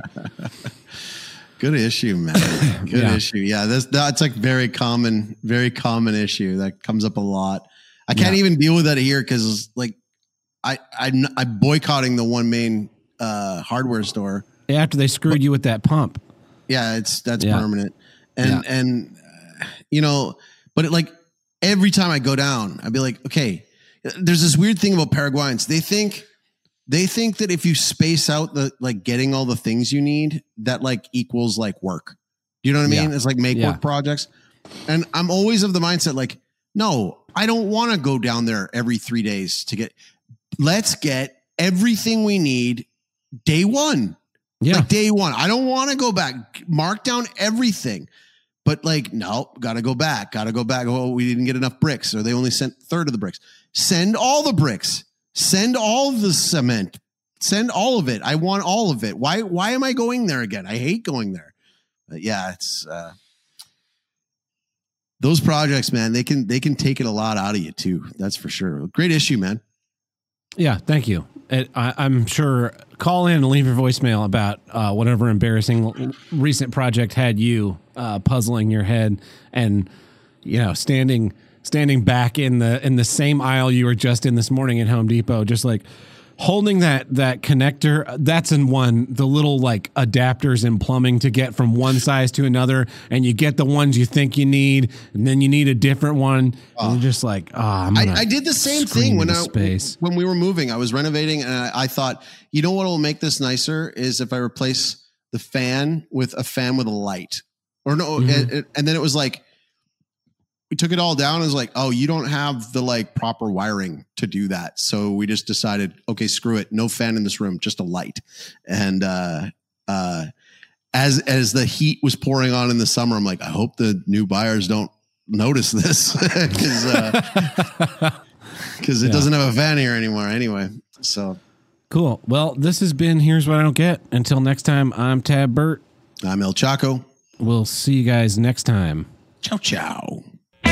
Good issue, man. Good yeah. issue. Yeah, that's that's like very common, very common issue that comes up a lot. I can't yeah. even deal with that here because, like, I I'm, I'm boycotting the one main uh, hardware store after they screwed but, you with that pump. Yeah, it's that's yeah. permanent, and yeah. and uh, you know, but it, like every time I go down, I'd be like, okay, there's this weird thing about Paraguayans. They think they think that if you space out the like getting all the things you need, that like equals like work. You know what I mean? Yeah. It's like make yeah. work projects, and I'm always of the mindset like, no, I don't want to go down there every three days to get, let's get everything we need day one. Yeah. Like day one. I don't want to go back, mark down everything. But like, no, got to go back. Got to go back. Oh, we didn't get enough bricks, or they only sent a third of the bricks. Send all the bricks. Send all the cement. Send all of it. I want all of it. Why? Why am I going there again? I hate going there. But yeah, it's uh, those projects, man. They can they can take it a lot out of you too. That's for sure. Great issue, man. Yeah, thank you. It, I, I'm sure. Call in and leave your voicemail about uh, whatever embarrassing recent project had you uh, puzzling your head and, you know, standing standing back in the in the same aisle you were just in this morning at Home Depot, just like holding that that connector. That's in one, the little like adapters in plumbing to get from one size to another, and you get the ones you think you need, and then you need a different one. Oh. And you're just like, oh, I'm I, I did the same thing when I space. when we were moving. I was renovating, and I, I thought, you know what will make this nicer is if I replace the fan with a fan with a light, or no, mm-hmm. and, and then it was like, we took it all down. And it was like, oh, you don't have the like proper wiring to do that. So we just decided, okay, screw it. No fan in this room, just a light. And, uh, uh, as, as the heat was pouring on in the summer, I'm like, I hope the new buyers don't notice this because, uh, cause it yeah. doesn't have a fan here anymore anyway. So cool. Well, this has been, Here's What I Don't Get. Until next time, I'm Tab Burt. I'm El Chaco. We'll see you guys next time. Ciao, ciao.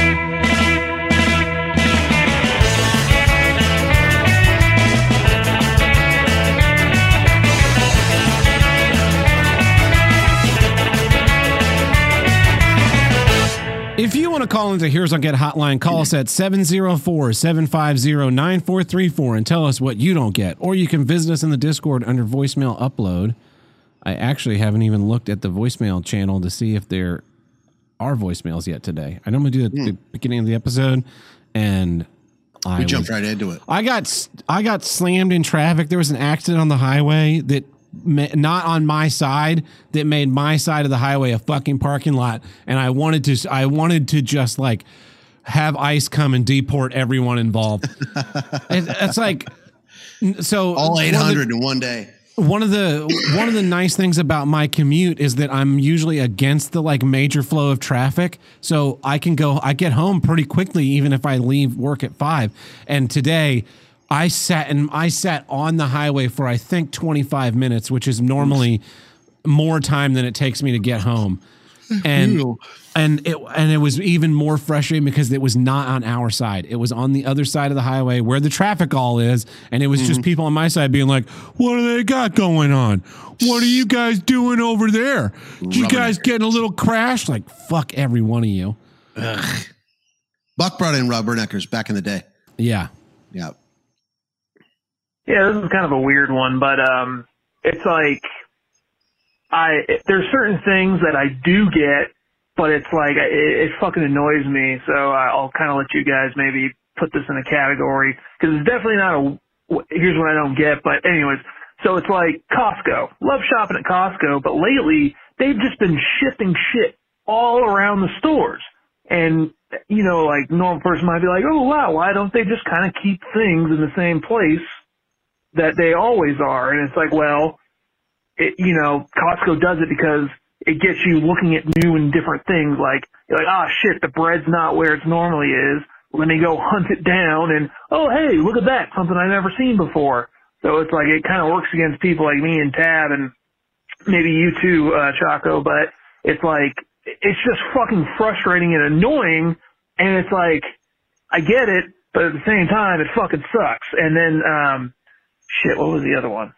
If you want to call into Here's What I Don't Get hotline, call us at seven oh four, seven five zero, nine four three four and tell us what you don't get. Or you can visit us in the Discord under voicemail upload. I actually haven't even looked at the voicemail channel to see if there are voicemails yet today. I normally do it at mm. the beginning of the episode, and I we jumped was, right into it. I got I got slammed in traffic. There was an accident on the highway that not on my side that made my side of the highway a fucking parking lot, and I wanted to I wanted to just like have ICE come and deport everyone involved. it, it's like so all eight hundred in one day. One of the one of the nice things about my commute is that I'm usually against the like major flow of traffic, so I can go I get home pretty quickly even if I leave work at five. And today I sat and I sat on the highway for I think twenty-five minutes, which is normally more time than it takes me to get home. And and it and it was even more frustrating because it was not on our side. It was on the other side of the highway where the traffic all is, and it was mm-hmm. just people on my side being like, "What do they got going on? What are you guys doing over there? Did you guys getting a little crash?" Like, fuck every one of you. Ugh. Buck brought in rubberneckers back in the day. Yeah. Yeah. Yeah, this is kind of a weird one, but um, it's like I there's certain things that I do get, but it's like it, it fucking annoys me. So I'll kind of let you guys maybe put this in a category because it's definitely not a here's what I don't get. But anyways, so it's like Costco. Love shopping at Costco, but lately they've just been shifting shit all around the stores. And you know, like normal person might be like, oh wow, why don't they just kind of keep things in the same place that they always are? And it's like, well, it, you know, Costco does it because it gets you looking at new and different things. Like, you're like, ah, shit, the bread's not where it normally is. Let me go hunt it down and, oh, hey, look at that, something I've never seen before. So it's like, it kind of works against people like me and Tab and maybe you too, uh, Chaco, but it's like, it's just fucking frustrating and annoying. And it's like, I get it, but at the same time, it fucking sucks. And then, um, shit, what was the other one?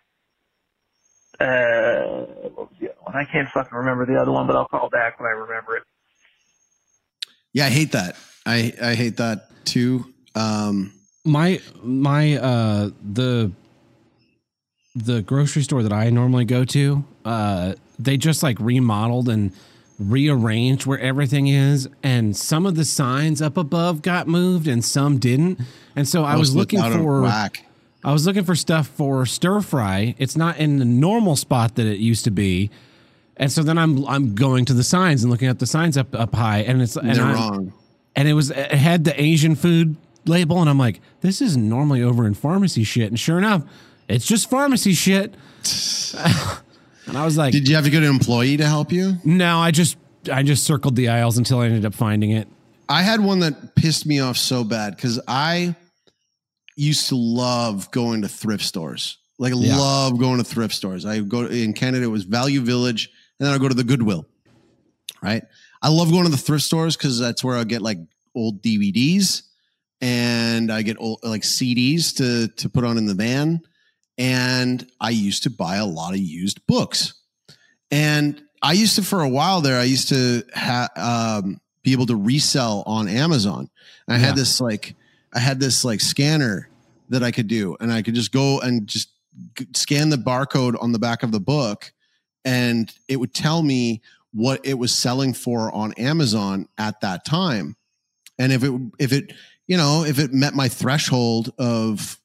Uh, what was the other one? I can't fucking remember the other one, but I'll call back when I remember it. Yeah, I hate that. I, I hate that too. Um, my, my, uh, the, the grocery store that I normally go to, uh, they just like remodeled and rearranged where everything is. And some of the signs up above got moved and some didn't. And so I was looking for, whack. I was looking for stuff for stir fry. It's not in the normal spot that it used to be. And so then I'm I'm going to the signs and looking at the signs up up high, and it's and they're I'm, wrong. and it was it had the Asian food label, and I'm like, this isn't normally over in pharmacy shit. And sure enough, it's just pharmacy shit. And I was like, did you have to get an employee to help you? No, I just I just circled the aisles until I ended up finding it. I had one that pissed me off so bad because I used to love going to thrift stores. Like Yeah. love going to thrift stores. I go in Canada, it was Value Village, and then I go to the Goodwill. Right. I love going to the thrift stores because that's where I get like old D V Ds and I get old like C Ds to to put on in the van. And I used to buy a lot of used books. And I used to, for a while there, I used to ha- um, be able to resell on Amazon. And I Yeah. had this like, I had this like scanner that I could do, and I could just go and just g- scan the barcode on the back of the book, and it would tell me what it was selling for on Amazon at that time. And if it, if it, you know, if it met my threshold of,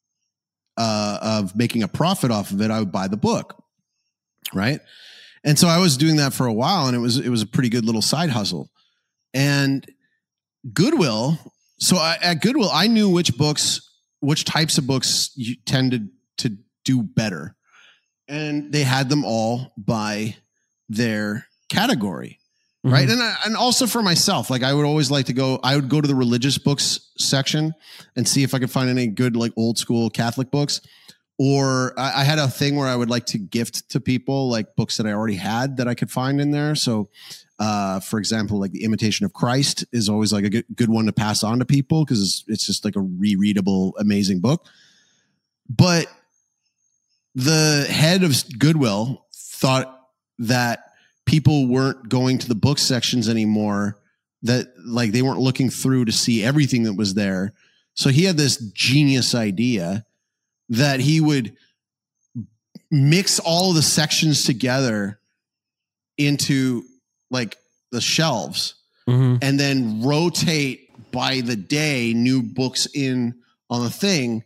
uh, of making a profit off of it, I would buy the book. Right. And so I was doing that for a while, and it was, it was a pretty good little side hustle. And Goodwill. So I, at Goodwill, I knew which books, which types of books you tended to do better. And they had them all by their category. Right. And I, and also for myself, like I would always like to go, I would go to the religious books section and see if I could find any good, like old school Catholic books. Or I, I had a thing where I would like to gift to people like books that I already had that I could find in there. So, uh, for example, like The Imitation of Christ is always like a good, good one to pass on to people because it's, it's just like a rereadable, amazing book. But the head of Goodwill thought that people weren't going to the book sections anymore, that like they weren't looking through to see everything that was there. So he had this genius idea that he would mix all of the sections together into like the shelves Mm-hmm. and then rotate by the day new books in on the thing.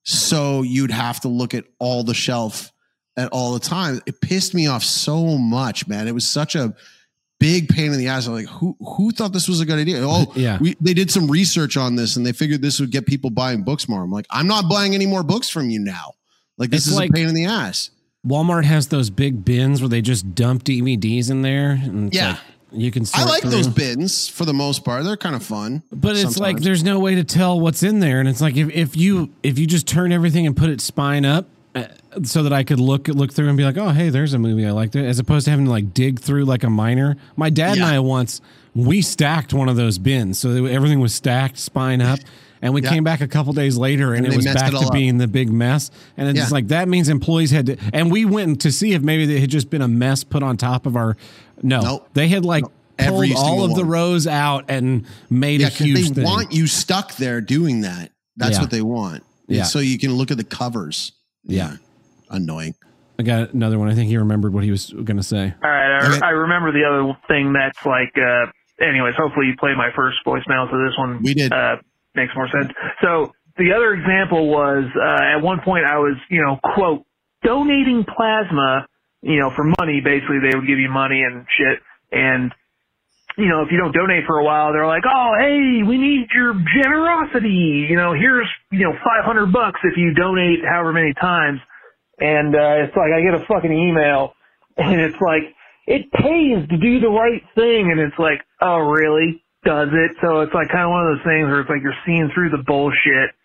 So you'd have to look at all the shelf at all the time. It pissed me off so much, man. It was such a big pain in the ass. I'm like, who who thought this was a good idea? Oh, Yeah. we, they did some research on this and they figured this would get people buying books more. I'm like, I'm not buying any more books from you now. Like this It's is like- a pain in the ass. Walmart has those big bins where they just dump D V Ds in there. And it's Yeah. like, you can I sort like through. those bins for the most part. They're kind of fun. But it's like sometimes. there's no way to tell what's in there, and it's like if, if you if you just turn everything and put it spine up, uh, so that I could look look through and be like, oh hey, there's a movie I liked it, as opposed to having to like dig through like a minor. My dad and Yeah. I once we stacked one of those bins, so that everything was stacked spine up, and we Yeah. came back a couple days later and, And it they was messed back it to all up. being the big mess. And it's Yeah. just like that means employees had to, and we went to see if maybe it had just been a mess put on top of our. No, Nope. they had like. Every Pulled all single of the one. rows out and made Yeah, a because huge they thing. want you stuck there doing that. That's Yeah. what they want. Yeah. So you can look at the covers. Yeah. Annoying. I got another one. I think he remembered what he was going to say. All right, I, Okay. I remember the other thing that's like. Uh, anyways, hopefully you played my first voicemail, so this one We did. Uh, makes more sense. So the other example was uh, at one point I was, you know, quote donating plasma, you know, for money. Basically, they would give you money and shit, and you know, if you don't donate for a while, they're like, oh, hey, we need your generosity. You know, here's, you know, five hundred bucks if you donate however many times. And, uh, it's like, I get a fucking email and it's like, it pays to do the right thing. And it's like, oh, really? Does it? So it's like kind of one of those things where it's like you're seeing through the bullshit.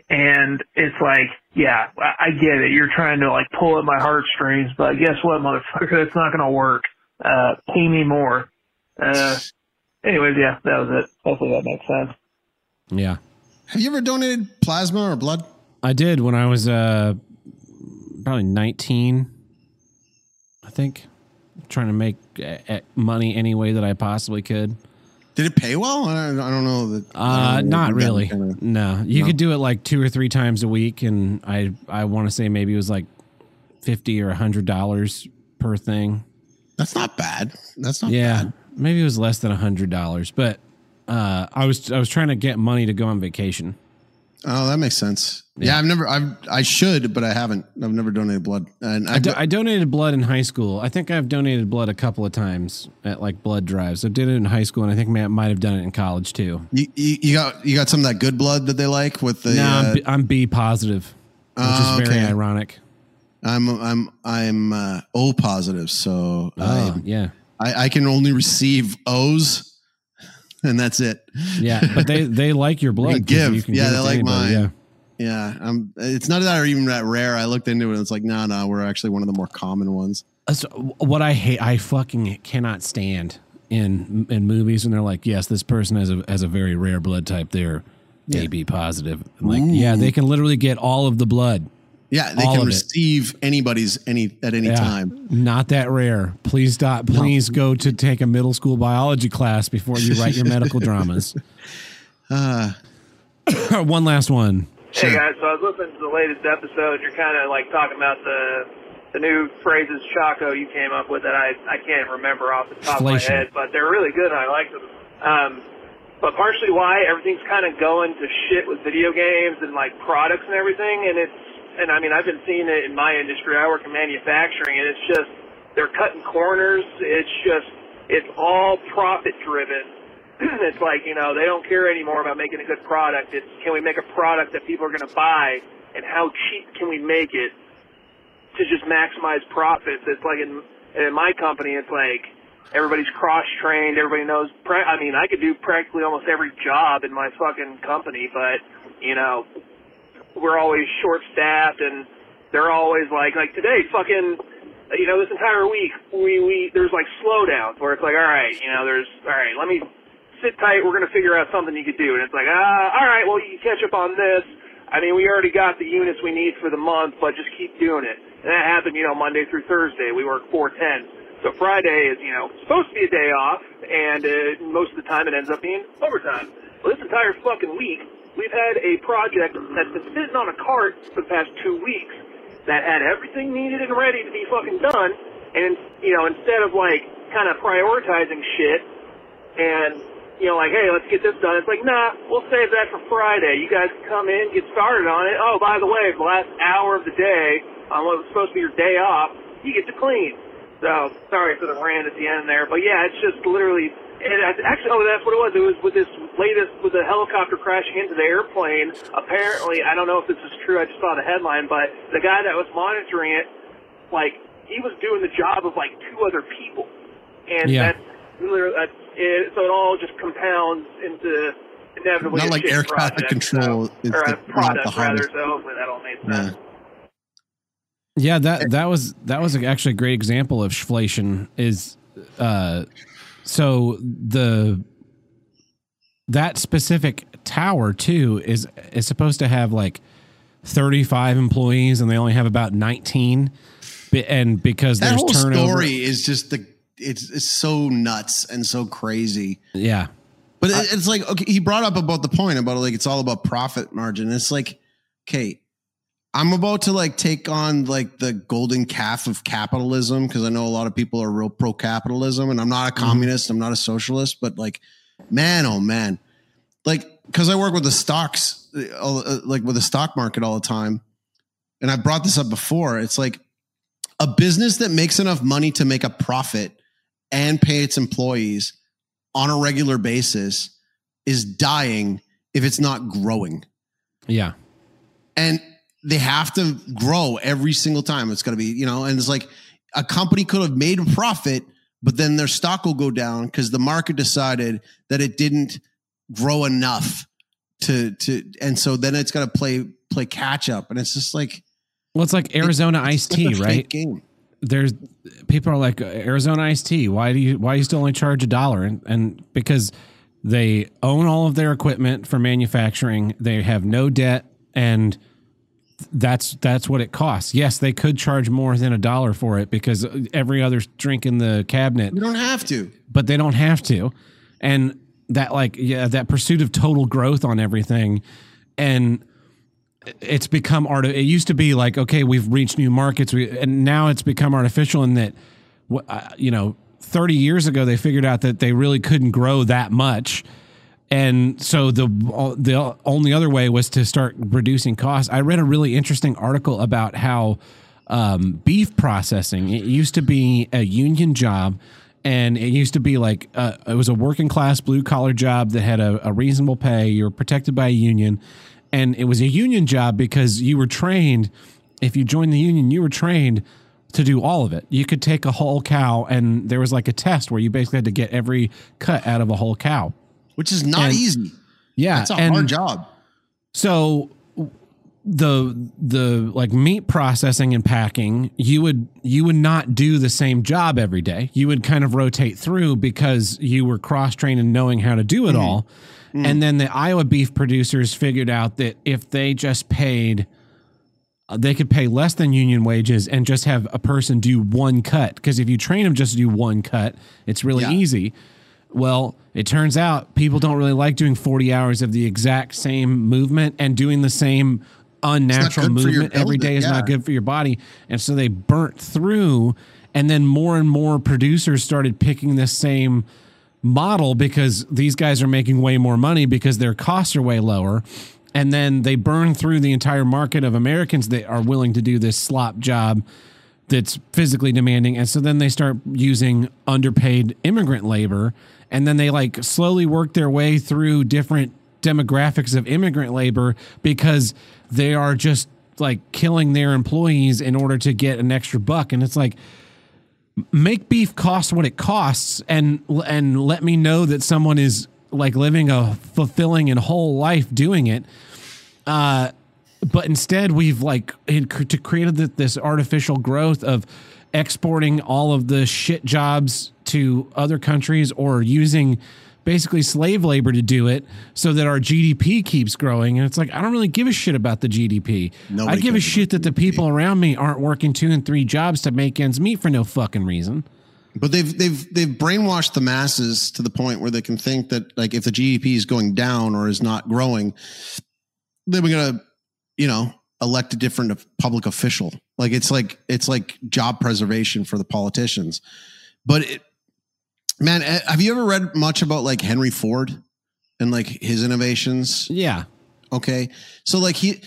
And it's like, yeah, I I get it. You're trying to like pull at my heartstrings, but guess what, motherfucker? That's not going to work. Uh, pay me more. Uh, anyways, yeah, that was it. Hopefully that makes sense. Yeah, Have you ever donated plasma or blood? I did when I was uh, probably nineteen. I think trying to make uh, money any way that I possibly could. Did it pay well? I don't, I don't know. That, I Uh, don't know not if that really. kind of- No, you No. could do it like two or three times a week, and I I want to say maybe it was like fifty or a hundred dollars per thing. That's not bad. That's not Yeah, bad. maybe it was less than a hundred dollars, but uh, I was I was trying to get money to go on vacation. Oh, that makes sense. Yeah, yeah I've never, I've, I should, but I haven't. I've never donated blood. And I, do, I donated blood in high school. I think I've donated blood a couple of times at like blood drives. I did it in high school, and I think I might have done it in college too. You, you, you got, you got some of that good blood that they like with the. No, uh, I'm, B, I'm B positive, which oh, is very okay. ironic. I'm, I'm, I'm uh, O positive, so oh I, yeah, I, I can only receive O's. And that's it. Yeah, but they they like your blood. Give, you can yeah, give they like anybody. mine. Yeah, yeah. Um, it's not that or even that rare. I looked into it. It's like, no, no, we're actually one of the more common ones. So what I hate, I fucking cannot stand in in movies when they're like, yes, this person has a has a very rare blood type. They're yeah. A B positive. I'm like, Ooh. yeah, they can literally get all of the blood. Yeah, they can receive it. anybody's any at any yeah, time. Not that rare. Please stop. Please no. go to take a middle school biology class before you write your medical dramas. Uh, one last one. Hey guys, so I was listening to the latest episode. You're kind of like talking about the the new phrases Chaco you came up with that I I can't remember off the top Inflation. of my head, but they're really good and I like them. Um, but partially why everything's kind of going to shit with video games and like products and everything, and it's. And I mean, I've been seeing it in my industry. I work in manufacturing, and it's just, they're cutting corners. It's just, it's all profit driven. It's like, you know, they don't care anymore about making a good product. It's, can we make a product that people are going to buy, and how cheap can we make it to just maximize profits? It's like in, in my company, it's like everybody's cross-trained. Everybody knows, I mean, I could do practically almost every job in my fucking company, but, you know, we're always short-staffed, and they're always like, like today, fucking, you know, this entire week, we, we, there's like slowdowns where it's like, all right, you know, there's, all right, let me sit tight, we're going to figure out something you could do. And it's like, ah, all right, well, you can catch up on this. I mean, we already got the units we need for the month, but just keep doing it. And that happened, you know, Monday through Thursday. We work four ten. So Friday is, you know, supposed to be a day off, and uh, most of the time it ends up being overtime. Well, this entire fucking week, we've had a project that's been sitting on a cart for the past two weeks that had everything needed and ready to be fucking done. And, you know, instead of, like, kind of prioritizing shit and, you know, like, hey, let's get this done, it's like, nah, we'll save that for Friday. You guys can come in, get started on it. Oh, by the way, the last hour of the day, on what was supposed to be your day off, you get to clean. So, sorry for the rant at the end there. But, yeah, it's just literally... And actually, oh, that's what it was. It was with this latest, with the helicopter crashing into the airplane. Apparently, I don't know if this is true. I just saw the headline, but the guy that was monitoring it, like, he was doing the job of like two other people, and yeah. that's literally that's it. So it all just compounds into inevitably not a like air traffic control, so, or a product rather. So hopefully that all made sense. Yeah. yeah, that that was that was actually a great example of shflation. Is uh. So the that specific tower too is is supposed to have like thirty-five employees, and they only have about nineteen. And because that there's whole turnover, story is just the it's it's so nuts and so crazy. Yeah, but it, it's like okay, he brought up about the point about like it's all about profit margin. It's like okay. I'm about to like take on like the golden calf of capitalism because I know a lot of people are real pro capitalism, and I'm not a communist, mm-hmm. I'm not a socialist, but like, man, oh man, like because I work with the stocks, uh, like with the stock market all the time, and I brought this up before. It's like a business that makes enough money to make a profit and pay its employees on a regular basis is dying if it's not growing. Yeah, and they have to grow every single time. It's got to be, you know, and it's like a company could have made a profit, but then their stock will go down because the market decided that it didn't grow enough to, to, and so then it's got to play, play catch up. And it's just like, well, it's like Arizona iced tea, right? Game. There's people are like Arizona iced tea. Why do you, why do you still only charge a dollar? And, and because they own all of their equipment for manufacturing, they have no debt, and that's that's what it costs. Yes, they could charge more than a dollar for it because every other drink in the cabinet. You don't have to, but they don't have to, and that like yeah, that pursuit of total growth on everything, and it's become art. It used to be like okay, we've reached new markets, we, and now it's become artificial in that, you know, thirty years ago they figured out that they really couldn't grow that much. And so the the only other way was to start reducing costs. I read a really interesting article about how um, beef processing, it used to be a union job, and it used to be like uh, it was a working class blue collar job that had a, a reasonable pay. You were protected by a union, and it was a union job because you were trained. If you joined the union, you were trained to do all of it. You could take a whole cow, and there was like a test where you basically had to get every cut out of a whole cow. Which is not and, easy. Yeah. It's a and hard job. So the the like meat processing and packing, you would you would not do the same job every day. You would kind of rotate through because you were cross-trained and knowing how to do it mm. all. Mm. And then the Iowa beef producers figured out that if they just paid they could pay less than union wages and just have a person do one cut. Because if you train them just to do one cut, it's really yeah. easy. Well, it turns out people don't really like doing forty hours of the exact same movement, and doing the same unnatural movement every day is yeah. not good for your body. And so they burnt through, and then more and more producers started picking this same model because these guys are making way more money because their costs are way lower. And then they burn through the entire market of Americans that are willing to do this slop job that's physically demanding. And so then they start using underpaid immigrant labor. And then they like slowly work their way through different demographics of immigrant labor because they are just like killing their employees in order to get an extra buck. And it's like, make beef cost what it costs, and and let me know that someone is like living a fulfilling and whole life doing it. Uh, but instead we've like created this artificial growth of exporting all of the shit jobs to other countries, or using basically slave labor to do it so that our G D P keeps growing. And it's like, I don't really give a shit about the G D P. Nobody I give a shit that the people around me aren't working two and three jobs to make ends meet for no fucking reason. But they've they've they've brainwashed the masses to the point where they can think that like if the G D P is going down or is not growing, then we're gonna, you know, elect a different public official. Like it's like it's like job preservation for the politicians. But it, man, have you ever read much about like Henry Ford and like his innovations? Yeah. Okay. So like he,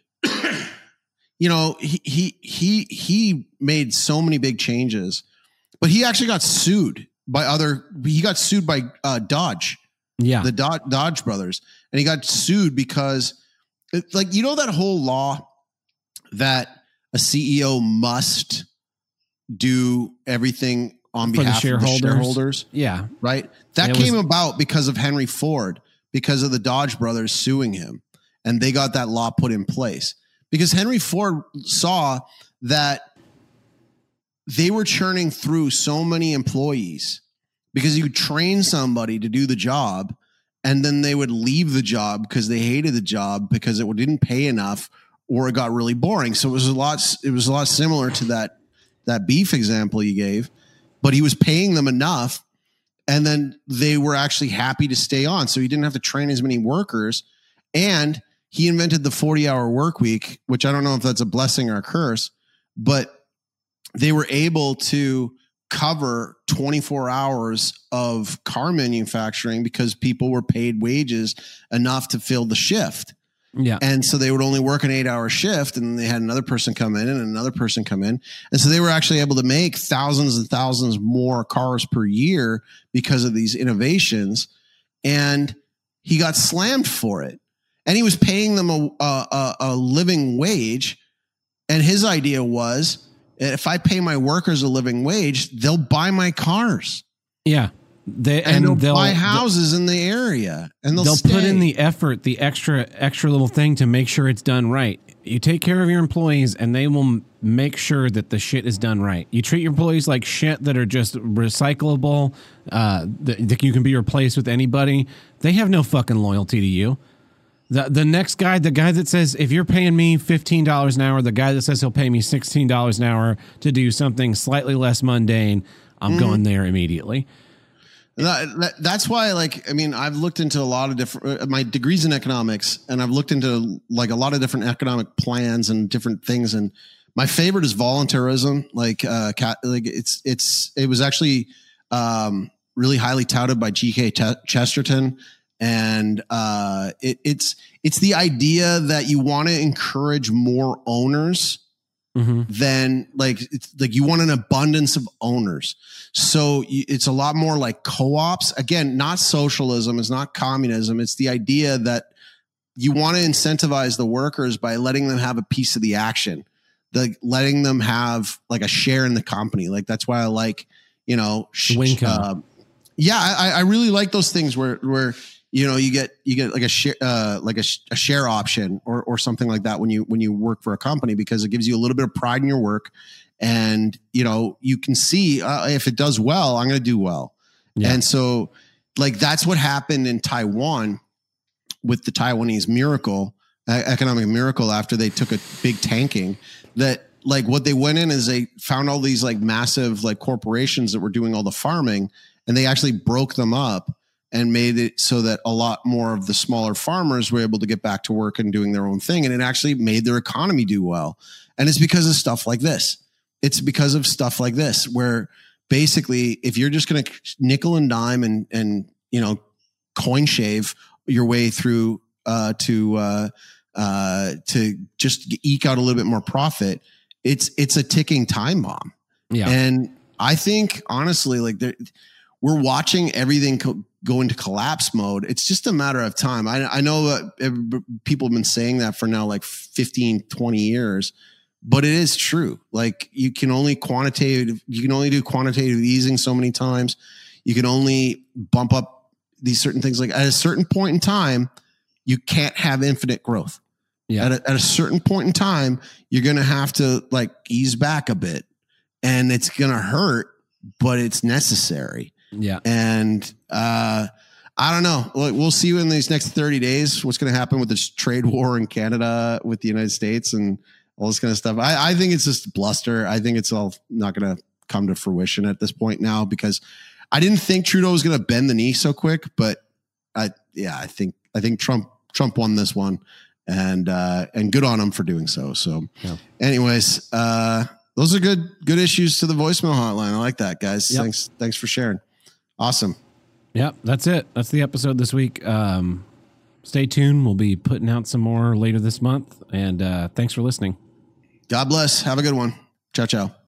you know, he he he he made so many big changes. But he actually got sued by other, he got sued by uh, Dodge. Yeah. The Dodge, Dodge brothers. And he got sued because, it, like, you know that whole law that a C E O must do everything on For behalf the shareholders. of the shareholders? Yeah. Right? That it came was- about because of Henry Ford, because of the Dodge brothers suing him. And they got that law put in place. Because Henry Ford saw that they were churning through so many employees because you train somebody to do the job and then they would leave the job because they hated the job because it didn't pay enough or it got really boring. So it was a lot, it was a lot similar to that, that beef example you gave, but he was paying them enough and then they were actually happy to stay on. So he didn't have to train as many workers, and he invented the forty hour work week, which I don't know if that's a blessing or a curse, but they were able to cover twenty-four hours of car manufacturing because people were paid wages enough to fill the shift. Yeah. And so they would only work an eight hour shift, and they had another person come in and another person come in. And so they were actually able to make thousands and thousands more cars per year because of these innovations. And he got slammed for it. And he was paying them a, a, a living wage. And his idea was, if I pay my workers a living wage, they'll buy my cars. Yeah. They, and, and they'll, they'll buy houses in the area, and they'll, they'll stay. put in the effort, the extra, extra little thing to make sure it's done right. You take care of your employees and they will make sure that the shit is done right. You treat your employees like shit that are just recyclable, uh, that, that you can be replaced with anybody. They have no fucking loyalty to you. The the next guy, the guy that says, if you're paying me fifteen dollars an hour, the guy that says he'll pay me sixteen dollars an hour to do something slightly less mundane, I'm mm-hmm. going there immediately. That, that, that's why, like, I mean, I've looked into a lot of different, uh, my degrees in economics, and I've looked into like a lot of different economic plans and different things. And my favorite is voluntarism. Like, uh, cat, like it's, it's, it was actually, um, really highly touted by G K Chesterton. And uh, it, it's it's the idea that you want to encourage more owners mm-hmm. than like it's like you want an abundance of owners. So you, it's a lot more like co-ops. Again, not socialism, it's not communism. It's the idea that you want to incentivize the workers by letting them have a piece of the action, the letting them have like a share in the company. Like that's why I like, you know, sh- uh, yeah, I, I really like those things where where. You know, you get you get like a share uh, like a, sh- a share option or or something like that when you when you work for a company, because it gives you a little bit of pride in your work, and you know you can see uh, if it does well, I'm going to do well, yeah. And so like that's what happened in Taiwan with the Taiwanese miracle, uh, economic miracle, after they took a big tanking. That like what they went in is they found all these like massive like corporations that were doing all the farming, and they actually broke them up and made it so that a lot more of the smaller farmers were able to get back to work and doing their own thing. And it actually made their economy do well. And it's because of stuff like this. It's because of stuff like this, where basically if you're just going to nickel and dime and, and, you know, coin shave your way through uh, to, uh, uh, to just eke out a little bit more profit, it's, it's a ticking time bomb. Yeah. And I think honestly, like there, we're watching everything co- go into collapse mode. It's just a matter of time. I, I know that people have been saying that for now like fifteen, twenty years, but it is true. Like you can only quantitative, you can only do quantitative easing so many times. You can only bump up these certain things. Like at a certain point in time, you can't have infinite growth. Yeah. At a, at a certain point in time, you're going to have to like ease back a bit, and it's going to hurt, but it's necessary. Yeah. And uh, I don't know. We'll see in these next thirty days what's going to happen with this trade war in Canada with the United States and all this kind of stuff. I, I think it's just bluster. I think it's all not going to come to fruition at this point now, because I didn't think Trudeau was going to bend the knee so quick. But I, yeah, I think I think Trump Trump won this one, and uh, and good on him for doing so. So, yeah. Anyways, uh, those are good good issues to the voicemail hotline. I like that, guys. Yep. Thanks thanks for sharing. Awesome. Yep, that's it. That's the episode this week. Um, stay tuned. We'll be putting out some more later this month. And uh, thanks for listening. God bless. Have a good one. Ciao, ciao.